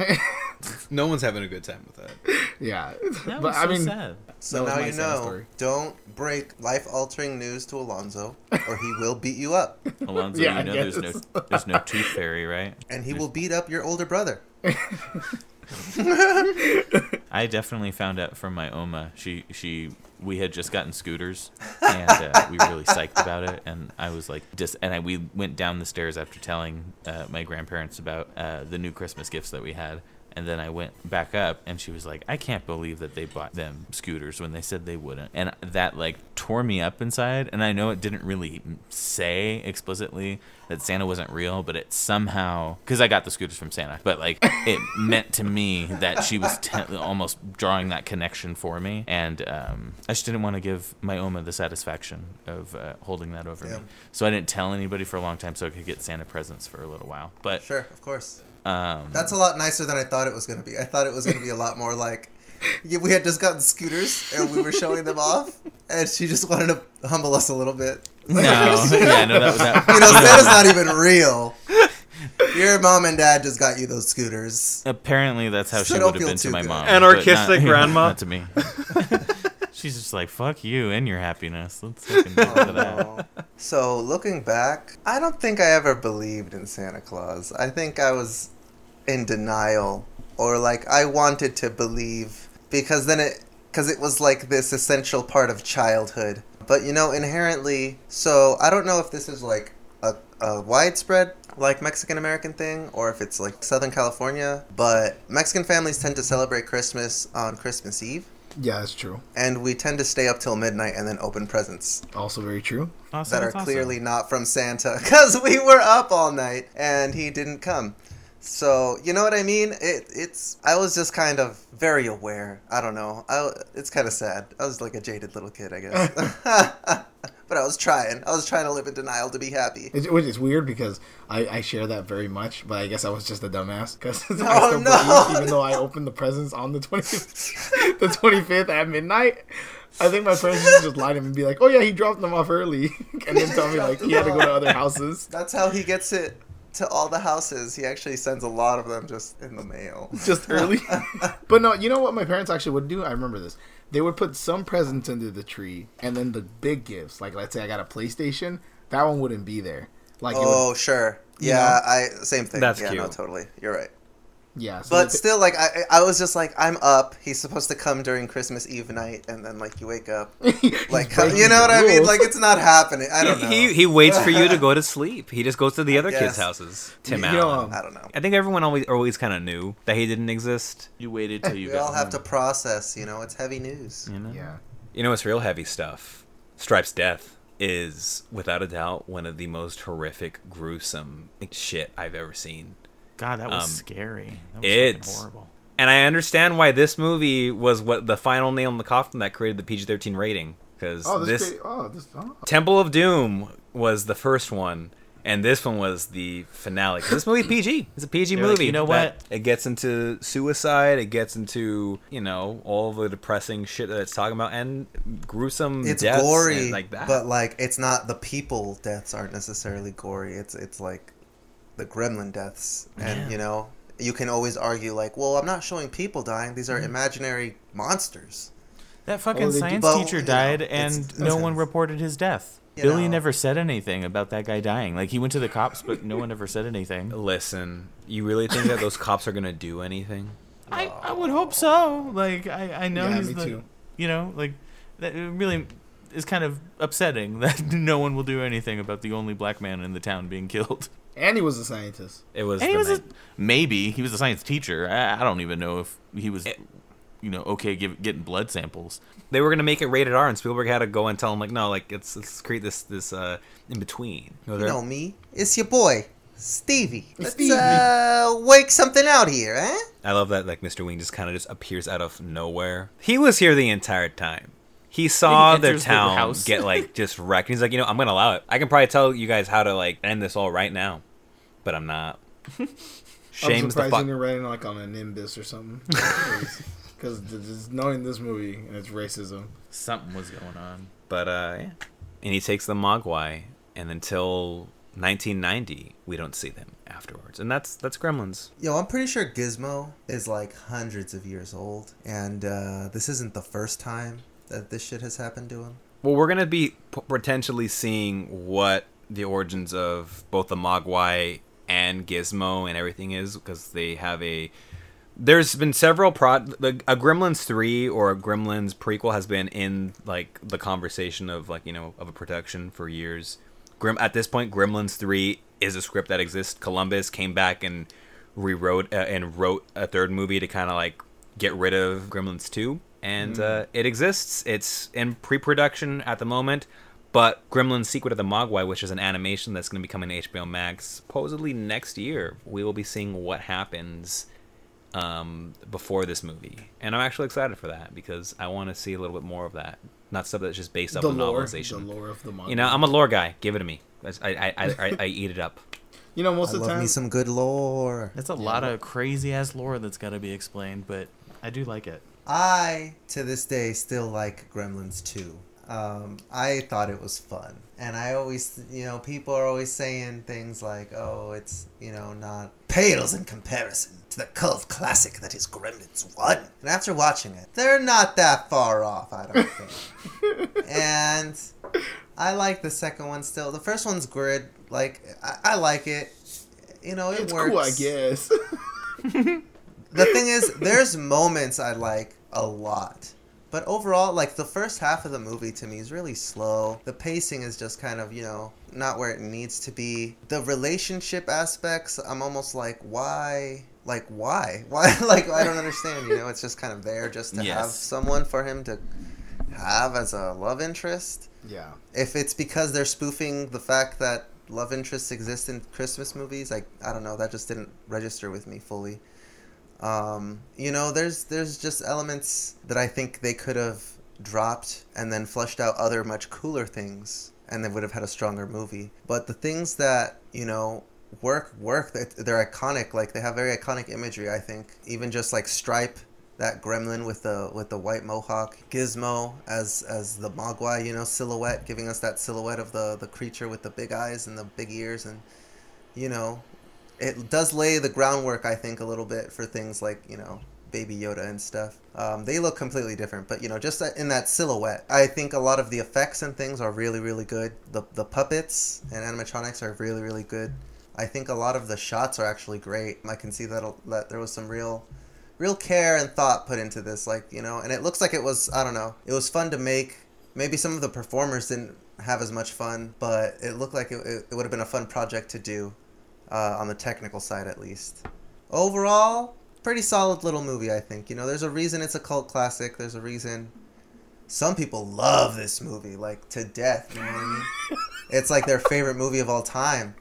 No one's having a good time with that. Yeah, That but was I so mean, sad. So That was now my you Santa know, story. don't break life-altering news to Alonzo, or he will beat you up, Alonzo, Yeah, I you know there's no guess. there's no tooth fairy, right? and he will beat up your older brother. I definitely found out from my Oma. She she we had just gotten scooters, and uh, we were really psyched about it. And I was like, just and I, we went down the stairs after telling uh, my grandparents about uh, the new Christmas gifts that we had. And then I went back up, and she was like, I can't believe that they bought them scooters when they said they wouldn't. And that, like, tore me up inside. And I know it didn't really say explicitly that Santa wasn't real, but it somehow, because I got the scooters from Santa, but, like, it meant to me that she was te- almost drawing that connection for me. And um, I just didn't want to give my Oma the satisfaction of uh, holding that over Yeah. me. So I didn't tell anybody for a long time so I could get Santa presents for a little while. But Sure, of course. Um, That's a lot nicer than I thought it was going to be. I thought it was going to be a lot more like, yeah, we had just gotten scooters and we were showing them off, and she just wanted to humble us a little bit. no, yeah, no, that was that. You know, Santa's not even real. Your mom and dad just got you those scooters. Apparently, that's how So she don't would have feel been to too my good. mom. Anarchistic but not- grandma. Not to me. She's just like, fuck you and your happiness. Let's fucking get into that. Oh. So, looking back, I don't think I ever believed in Santa Claus. I think I was in denial, or like I wanted to believe because then it because it was like this essential part of childhood. But you know, inherently, so I don't know if this is like a, a widespread like Mexican American thing or if it's like Southern California, but Mexican families tend to celebrate Christmas on Christmas Eve, yeah, that's true. and we tend to stay up till midnight and then open presents Also very true. Awesome, that are that's awesome. clearly not from Santa because we were up all night and he didn't come. So, you know what I mean? It it's I was just kind of very aware. I don't know. I, it's kind of sad. I was like a jaded little kid, I guess. But I was trying. I was trying to live in denial to be happy. It's, which is weird because I, I share that very much, but I guess I was just a dumbass because I Oh, still no. believe, even though I opened the presents on the twentieth, the twenty-fifth at midnight. I think my parents used to just lie to me and be like, "Oh yeah, he dropped them off early," and then tell me like he had to go to other houses. That's how he gets it to all the houses. He actually sends a lot of them just in the mail. Just early. But no, you know what my parents actually would do? I remember this. They would put some presents under the tree, and then the big gifts, like let's say I got a PlayStation, that one wouldn't be there. Like, it Oh, would, sure. you Yeah, know? I same thing. That's yeah, no, cute. totally. You're right. yeah. So But they- still, like, I I was just like, I'm up. He's supposed to come during Christmas Eve night, and then, like, you wake up. he's Like, breaking you know what the I mean? rules. Like, it's not happening. I don't know. He he waits for you to go to sleep. He just goes to the other guess. kids' houses. Tim You know, Allen. um, I don't know. I think everyone always always kind of knew that he didn't exist. You waited till you We got all have to home, process, you know, it's heavy news. You know? yeah. You know what's real heavy stuff? Stripe's death. is without a doubt one of the most horrific, gruesome shit I've ever seen. God, that was Um, scary. That was it's fucking horrible. And I understand why this movie was what the final nail in the coffin that created the P G thirteen rating. Because Oh, this, this great. Oh, this. Oh. Temple of Doom was the first one, and this one was the finale. 'Cause this movie P G. It's a P G They're like, movie. you know that- what? It gets into suicide. It gets into, you know, all the depressing shit that it's talking about, and gruesome It's deaths gory, and like that. but like it's not the people deaths aren't necessarily gory. It's it's like the gremlin deaths, and Yeah. you know you can always argue like, well, I'm not showing people dying; these are imaginary monsters. That fucking Oh, they do- science But, teacher you know, died, it's- and it's no one intense. reported his death. You Billy know. never said anything about that guy dying. Like, he went to the cops, but no one ever said anything. Listen, you really think that those cops are gonna do anything? I, I would hope so. Like, I, I know Yeah, he's me the, too. you know, like, that it really is kind of upsetting that no one will do anything about the only black man in the town being killed. And he was a scientist. It was. And he the was a, night- maybe he was a science teacher. I, I don't even know if he was, It- you know, okay give, getting blood samples. They were gonna make it rated R, and Spielberg had to go and tell him like, no, like it's let's create this this uh in between. You know, You they're- know me, it's your boy Stevie. Let's Stevie. uh wake something out here, eh? I love that like Mister Wing just kind of just appears out of nowhere. He was here the entire time. He saw He their enters the town house. get like just wrecked. He's like, you know, I'm gonna allow it. I can probably tell you guys how to like end this all right now, but I'm not. I'm Shame's the surprised fuck. you're writing like on a Nimbus or something. Because just knowing this movie and its racism. Something was going on. But uh, yeah. And he takes the Mogwai, and until nineteen ninety, we don't see them afterwards, and that's that's Gremlins. Yo, I'm pretty sure Gizmo is like hundreds of years old, and uh, this isn't the first time that this shit has happened to him. Well, we're gonna be p- potentially seeing what the origins of both the Mogwai and Gizmo and everything is, because they have a. There's been several pro. The, a Gremlins three or a Gremlins prequel has been in like the conversation of like you know of a production for years. Grim at this point, Gremlins three is a script that exists. Columbus came back and rewrote uh, and wrote a third movie to kind of like get rid of Gremlins two, and uh, it exists. It's in pre-production at the moment. But Gremlins Secret of the Mogwai, which is an animation that's going to be coming to H B O Max supposedly next year, we will be seeing what happens um, before this movie. And I'm actually excited for that because I want to see a little bit more of that. Not stuff that's just based off The of lore, novelization. the lore of the manga. You know, I'm a lore guy. Give it to me. I, I, I, I, I eat it up. You know, most I of the love time, me some good lore. That's a lot of crazy ass lore that's got to be explained, but I do like it. I, to this day, still like Gremlins two. Um, I thought it was fun. And I always, you know, people are always saying things like, oh, it's, you know, not pales in comparison to the cult classic that is Gremlins one. And after watching it, they're not that far off, I don't think. And I like the second one still. The first one's good. Like, I, I like it. You know, it it's works. cool, I guess. The thing is, there's moments I like a lot. But overall, like, the first half of the movie to me is really slow. The pacing is just kind of, you know, not where it needs to be. The relationship aspects, I'm almost like, why? Like, why? Why? Like, I don't understand, you know? It's just kind of there just to Yes. have someone for him to have as a love interest. Yeah. If it's because they're spoofing the fact that love interests exist in Christmas movies, like, I don't know, that just didn't register with me fully. Um, you know, there's there's just elements that I think they could have dropped and then fleshed out other much cooler things, and they would have had a stronger movie. But the things that, you know, work work they're, they're iconic. Like, they have very iconic imagery, I think. Even just like Stripe, that gremlin with the with the white mohawk, Gizmo as as the Mogwai, you know, silhouette, giving us that silhouette of the the creature with the big eyes and the big ears, and you know, it does lay the groundwork, I think, a little bit for things like, you know, Baby Yoda and stuff. Um, they look completely different, but, you know, just that, in that silhouette, I think a lot of the effects and things are really, really good. The the puppets and animatronics are really, really good. I think a lot of the shots are actually great. I can see that, that there was some real, real care and thought put into this, like, you know, and it looks like it was, I don't know, it was fun to make. Maybe some of the performers didn't have as much fun, but it looked like it, it, it would have been a fun project to do. Uh, on the technical side, at least. Overall, pretty solid little movie, I think. You know, there's a reason it's a cult classic. There's a reason some people love this movie like to death. You know what I mean? It's like their favorite movie of all time.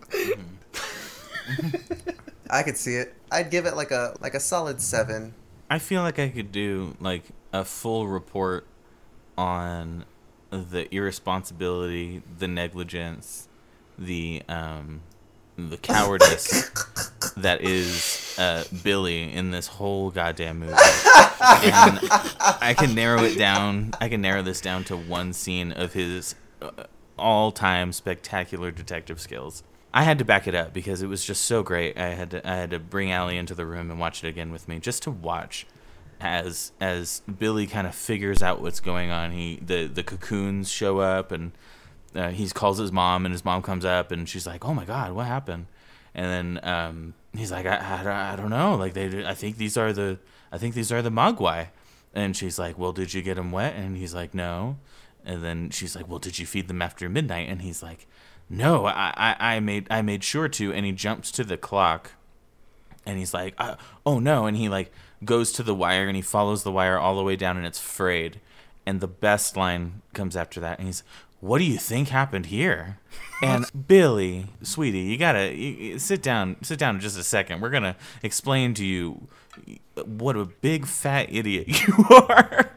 I could see it. I'd give it like a like a solid seven. I feel like I could do like a full report on the irresponsibility, the negligence, the um, the cowardice that is uh, Billy in this whole goddamn movie. And I can narrow it down. I can narrow this down to one scene of his uh, all-time spectacular detective skills. I had to back it up because it was just so great. I had to I had to bring Allie into the room and watch it again with me just to watch as as Billy kind of figures out what's going on. He the the cocoons show up and uh, he calls his mom and his mom comes up and she's like, "Oh my God, what happened?" And then um, he's like, I, I, "I don't know. Like they I think these are the I think these are the Mogwai." And she's like, "Well, did you get them wet?" And he's like, "No." And then she's like, "Well, did you feed them after midnight?" And he's like, "No, I, I, I made I made sure to." And he jumps to the clock, and he's like, uh, "Oh no!" And he like goes to the wire, and he follows the wire all the way down, and it's frayed. And the best line comes after that, and he's, "What do you think happened here?" And Billy, sweetie, you gotta you, you sit down, sit down just a second. We're gonna explain to you what a big fat idiot you are.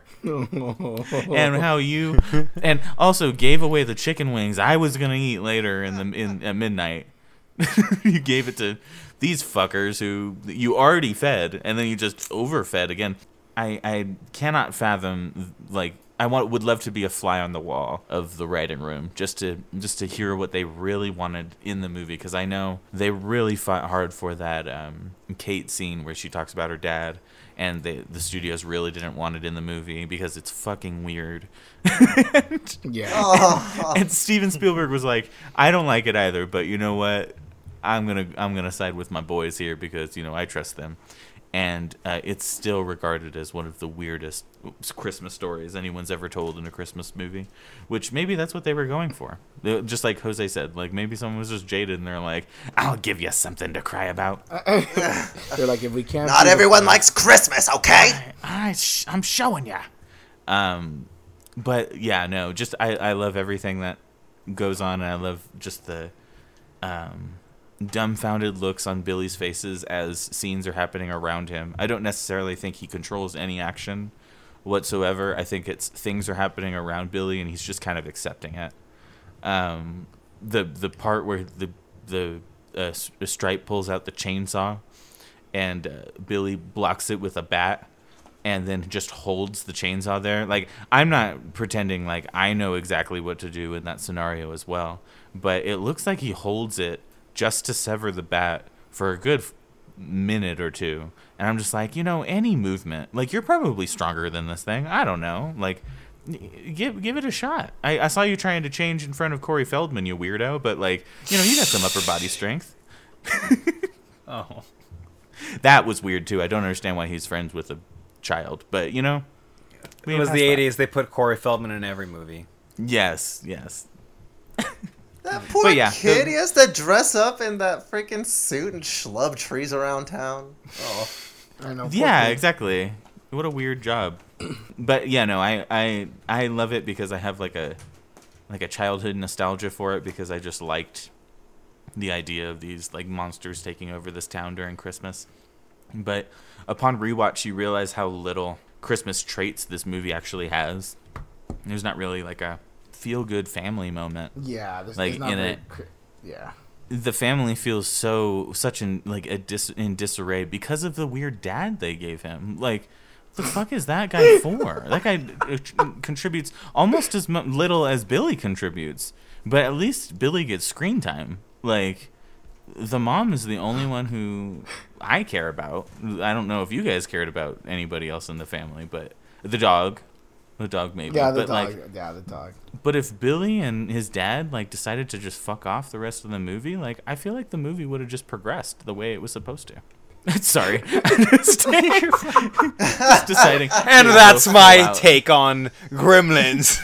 And how you and also gave away the chicken wings I was gonna eat later in the in at midnight. You gave it to these fuckers who you already fed, and then you just overfed again. I I cannot fathom, like, I want would love to be a fly on the wall of the writing room just to just to hear what they really wanted in the movie, because I know they really fought hard for that um, Kate scene where she talks about her dad. And they, the studios really didn't want it in the movie because it's fucking weird. and, Yeah. Oh. and Steven Spielberg was like, "I don't like it either, but you know what? I'm gonna I'm gonna side with my boys here because you know I trust them." And uh, it's still regarded as one of the weirdest Christmas stories anyone's ever told in a Christmas movie, which maybe that's what they were going for. They, just like Jose said, like maybe someone was just jaded and they're like, "I'll give you something to cry about." They're like, if we can't. Not do everyone the- likes Christmas, okay? I, sh- I'm showing ya. Um, but yeah, no, just I, I love everything that goes on, and I love just the um, dumbfounded looks on Billy's faces as scenes are happening around him. I don't necessarily think he controls any action whatsoever. I think it's things are happening around Billy, and he's just kind of accepting it. Um, the the part where the the uh, Stripe pulls out the chainsaw, and uh, Billy blocks it with a bat, and then just holds the chainsaw there. Like, I'm not pretending like I know exactly what to do in that scenario as well, but it looks like he holds it just to sever the bat for a good f- minute or two. And I'm just like, you know, any movement, like, you're probably stronger than this thing. I don't know. Like, give give it a shot. I, I saw you trying to change in front of Corey Feldman, you weirdo, but, like, you know, you got some upper body strength. Oh. That was weird, too. I don't understand why he's friends with a child, but, you know. we It was passed the that. eighties. They put Corey Feldman in every movie. Yes, yes. That poor But yeah, kid, the- he has to dress up in that freaking suit and schlub trees around town. Oh. I know. Yeah, fucking- exactly. What a weird job. But yeah, no, I, I I love it because I have like a like a childhood nostalgia for it, because I just liked the idea of these like monsters taking over this town during Christmas. But upon rewatch, you realize how little Christmas traits this movie actually has. There's not really like a feel-good family moment. Yeah. This, Like, it's not in very it- cri- Yeah. The family feels so such in like a dis in disarray because of the weird dad they gave him. Like, the fuck is that guy for? That guy uh, contributes almost as mu- little as Billy contributes, but at least Billy gets screen time. Like, the mom is the only one who I care about. I don't know if you guys cared about anybody else in the family, but the dog. The dog maybe. Yeah, the but dog. like yeah, the dog. But if Billy and his dad like decided to just fuck off the rest of the movie, like, I feel like the movie would have just progressed the way it was supposed to. Sorry. just, just deciding. And to that's go my full out. take on Gremlins.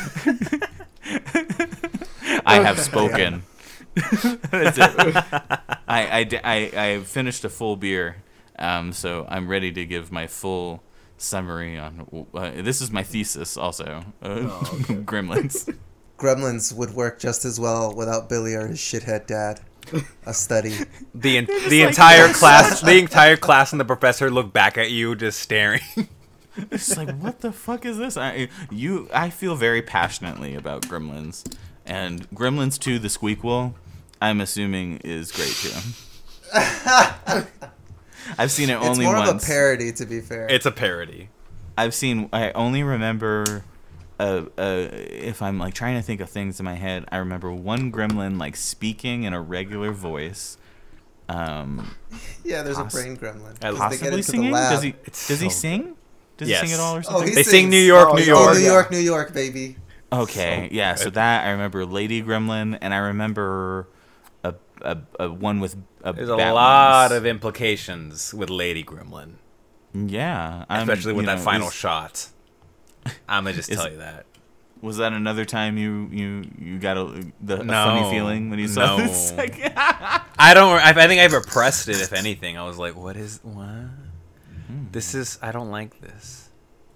I have spoken. That's it. I, I, I, I finished a full beer, um, so I'm ready to give my full summary on uh, this is my thesis also. Uh, Oh, okay. Gremlins. Gremlins would work just as well without Billy or his shithead dad. A study. The en- the entire class, the entire class, and the professor look back at you, just staring. It's like, what the fuck is this? I you I feel very passionately about Gremlins, and Gremlins two: The Squeakquel, I'm assuming is great too. I've seen it It's only more once. of a parody, to be fair. It's a parody. I've seen. I only remember. Uh, uh, if I'm like trying to think of things in my head, I remember one gremlin like speaking in a regular voice. Um, yeah, there's poss- a brain gremlin. At 'Cause Possibly they get possibly into sing. the lab. Does he? It's Does he so sing? Does Yes. he sing at all or Oh, something? he They sings. sing New York, Oh, New yeah. York. Oh, New yeah. York, New York, baby. Okay, So yeah. So good. that I remember Lady Gremlin, and I remember a a, a one with a. There's a Batman's. lot of implications with Lady Gremlin, Yeah, I'm- especially with you that know, final is- shot. I'm gonna just Is- tell you that. Was that another time you you you got a the a No. funny feeling when you saw No. this? Like, I don't. I, I think I repressed it. If anything, I was like, "What is what? This is. I don't like this."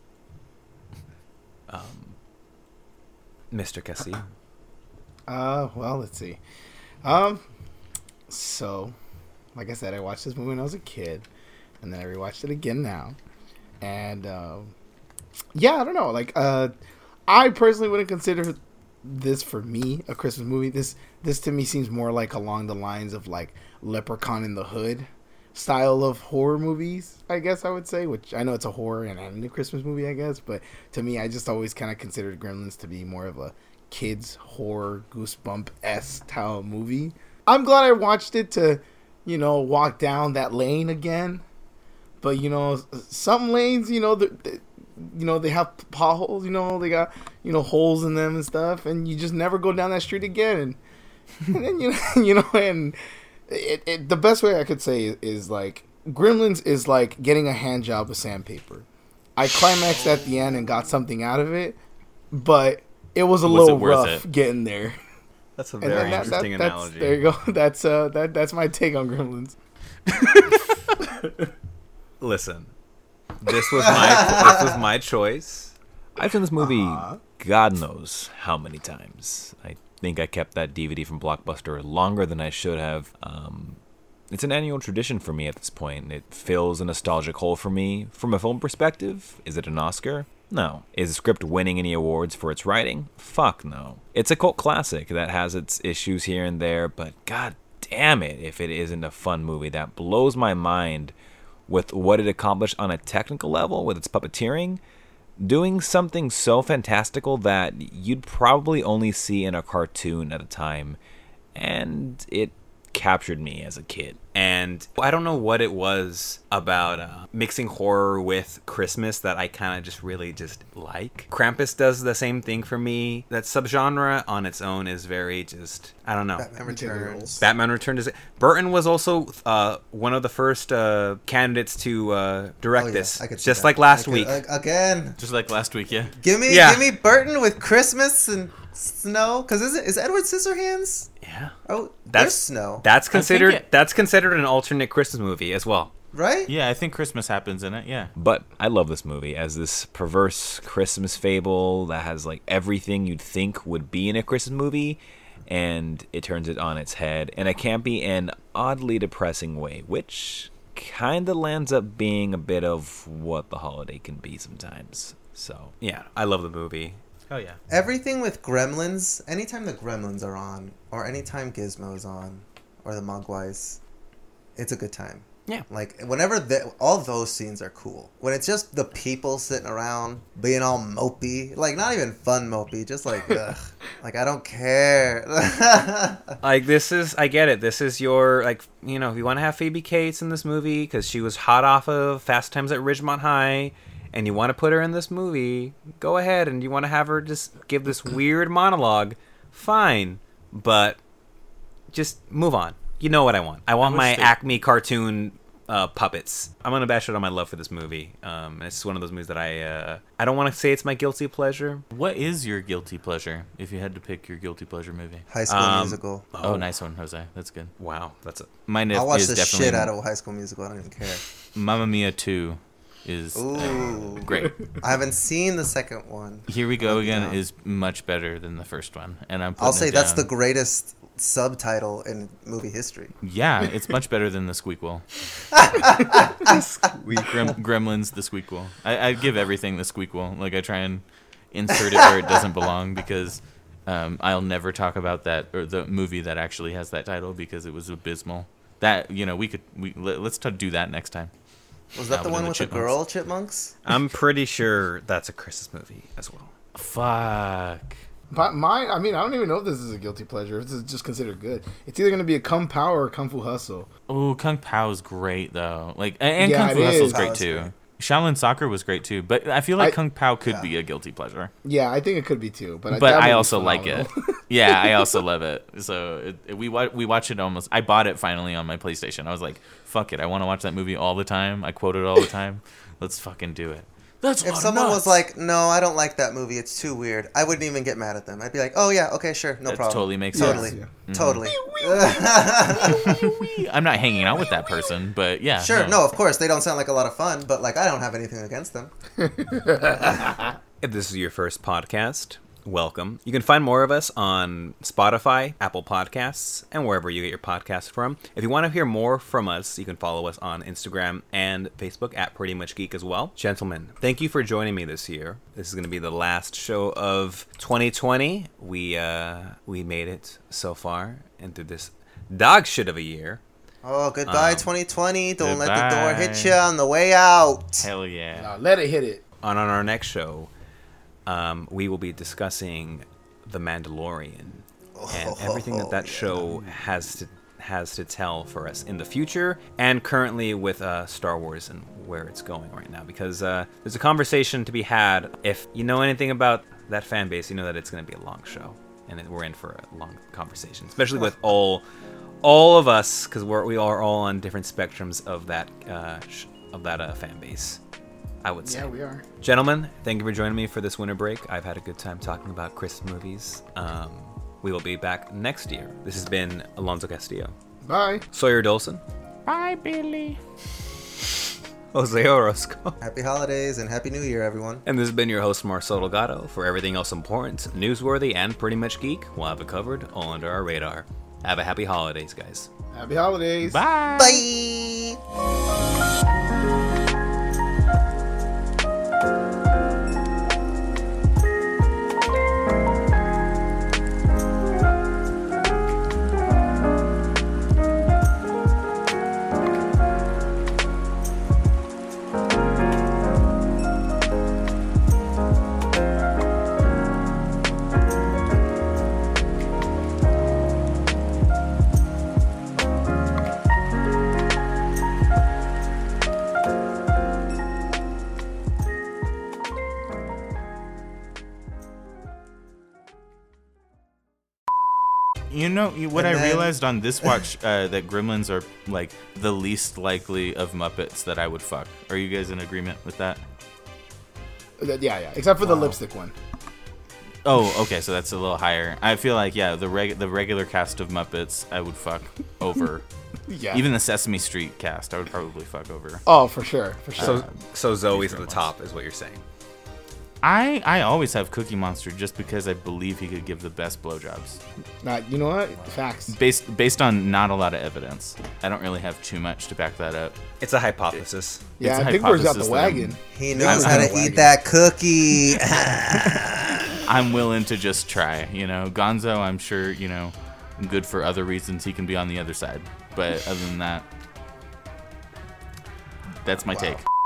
Um, Mister Cassie. Uh, well, let's see. Um, so, like I said, I watched this movie when I was a kid, and then I rewatched it again now, and um, yeah, I don't know. Like, uh, I personally wouldn't consider this for me a Christmas movie. This, this to me seems more like along the lines of like Leprechaun in the Hood style of horror movies, I guess I would say. Which I know it's a horror and, and a Christmas movie, I guess, but to me, I just always kind of considered Gremlins to be more of a kids horror goosebump-esque style movie. I'm glad I watched it to, you know, walk down that lane again. But you know, some lanes, you know, the, the, you know, they have potholes. You know, they got, you know, holes in them and stuff, and you just never go down that street again. And, and then you know, you know, and it, it the best way I could say is, is like Gremlins is like getting a hand job with sandpaper. I climaxed at the end and got something out of it, but it was a Was little it worth rough it? getting there. That's a And very then that- interesting that- that's- analogy. There you go. That's uh, that that's my take on Gremlins. Listen, this was my this was my choice. I've seen this movie Uh-huh. God knows how many times. I think I kept that D V D from Blockbuster longer than I should have. Um, it's an annual tradition for me at this point. It fills a nostalgic hole for me. From a film perspective, is it an Oscar? No. Is the script winning any awards for its writing? Fuck no. It's a cult classic that has its issues here and there, but god damn it if it isn't a fun movie that blows my mind with what it accomplished on a technical level with its puppeteering, doing something so fantastical that you'd probably only see in a cartoon at a time, and it captured me as a kid. And I don't know what it was about uh, mixing horror with Christmas that I kind of just really just like. Krampus does the same thing for me. That subgenre on its own is very just, I don't know. Batman Returns. Batman Returns is. Burton was also uh, one of the first uh, candidates to uh, direct Oh, yeah, this, I could see just that. like last I could- week. uh, again. just like last week, yeah. Give me, Yeah. give me Burton with Christmas and snow. Cause is it is Edward Scissorhands? yeah, Oh, That's- there's snow, that's considered it- that's considered an alternate Christmas movie as well. right? Yeah, I think Christmas happens in it. Yeah. But I love this movie as this perverse Christmas fable that has like everything you'd think would be in a Christmas movie, and it turns it on its head in a campy and oddly depressing way, which kind of lands up being a bit of what the holiday can be sometimes. So Yeah, I love the movie. Oh yeah. Everything with Gremlins. Anytime the Gremlins are on, or anytime Gizmo's on, or the Mogwais, it's a good time. Yeah. Like whenever the, all those scenes are cool. When it's just the people sitting around being all mopey, like not even fun mopey, just like ugh, like I don't care. Like this is, I get it. This is your, like, you know, if you want to have Phoebe Cates in this movie because she was hot off of Fast Times at Ridgemont High, and you want to put her in this movie, go ahead. And you want to have her just give this weird monologue, fine, but just move on. You know what I want. I want wish my they- Acme cartoon uh, puppets. I'm gonna bash it on my love for this movie. Um, it's one of those movies that I uh, I don't want to say it's my guilty pleasure. What is your guilty pleasure? If you had to pick your guilty pleasure movie. High School Um, Musical. Oh, nice one, Jose. That's good. Wow, that's a Mine I'll watch is the definitely shit out of High School Musical. I don't even care. Mamma Mia two. is uh, Ooh. great. I haven't seen the second one. Here We Go Again Yeah. is much better than the first one, and I'm. I'll putting say it that's down. the greatest subtitle in movie history. Yeah, it's much better than the Squeakquel. Grem- Gremlins, the Squeakquel. I, I give everything the Squeakquel. Like I try and insert it where it doesn't belong because um, I'll never talk about that or the movie that actually has that title because it was abysmal. That you know we could we let, let's t- do that next time. Was that the Alvin one and with the the girl chipmunks? I'm pretty sure that's a Christmas movie as well. Fuck. But mine, I mean, I don't even know if this is a guilty pleasure. If this is just considered good. It's either going to be a Kung Pao or a Kung Fu Hustle. Oh, Kung Pao's great though. Like and Yeah, Kung Fu it Hustle's is. great Pao's too. great. Shaolin Soccer was great too, but I feel like I- Kung Pao could Yeah. be a guilty pleasure. Yeah, I think it could be too. But, But that I movie's also like it. phenomenal. Yeah, I also love it. So it, it- we wa- we watch it almost. I bought it finally on my PlayStation. I was like, "Fuck it, I want to watch that movie all the time." I quote it all the time. Let's fucking do it. That's a If lot of someone nuts. was like, "No, I don't like that movie. It's too weird," I wouldn't even get mad at them. I'd be like, "Oh yeah, okay, sure, no That problem." totally makes Totally, sense. Yeah. totally. I'm not hanging out with that person, but yeah, Sure, no, of course they don't sound like a lot of fun, but like I don't have anything against them. If this is your first podcast, welcome. You can find more of us on Spotify, Apple Podcasts, and wherever you get your podcasts from. If you want to hear more from us, you can follow us on Instagram and Facebook at Pretty Much Geek as well. Gentlemen, thank you for joining me this year. This is going to be the last show of twenty twenty. We uh, we made it so far into this dog shit of a year. Oh, goodbye, Um, twenty twenty. Don't let the door hit goodbye. you on the way out. Hell yeah. Nah, let it hit it. On, on our next show, um, we will be discussing The Mandalorian and everything that that show has to has to tell for us in the future and currently with uh, Star Wars and where it's going right now. Because uh, there's a conversation to be had. If you know anything about that fan base, you know that it's going to be a long show, and it, we're in for a long conversation, especially with all all of us, because we're we are all on different spectrums of that uh, sh- of that uh, fan base. I would say. Yeah, we are. Gentlemen, thank you for joining me for this winter break. I've had a good time talking about Christmas movies. Um, we will be back next year. This has been Alonso Castillo, Bye. Sawyer Dolson, Bye, Billy. Jose Orozco, Happy holidays and happy New Year, everyone. and this has been your host Marcel Delgado. For everything else important, newsworthy, and pretty much geek, we'll have it covered all under our radar. Have a happy holidays, guys. Happy holidays. Bye. Bye. You know you- what And I then- realized on this watch uh, that Gremlins are like the least likely of Muppets that I would fuck. Are you guys in agreement with that? Yeah, yeah. Except for the lipstick one. Oh, okay, so that's a little higher. I feel like yeah, the reg- the regular cast of Muppets I would fuck over. Yeah. Even the Sesame Street cast I would probably fuck over. Oh, for sure. For sure. So, so Zoe's at the Gremlins. top, is what you're saying. I I always have Cookie Monster just because I believe he could give the best blowjobs. Nah, you know what? Facts. Based based on not a lot of evidence. I don't really have too much to back that up. It's a hypothesis. Yeah, It's a I think Bird's got hypothesis the that I'm- wagon. He knows I'm- how I'm to a eat wagon. that cookie. I'm willing to just try, you know. Gonzo, I'm sure, you know, good for other reasons. He can be on the other side. But other than that, that's my take.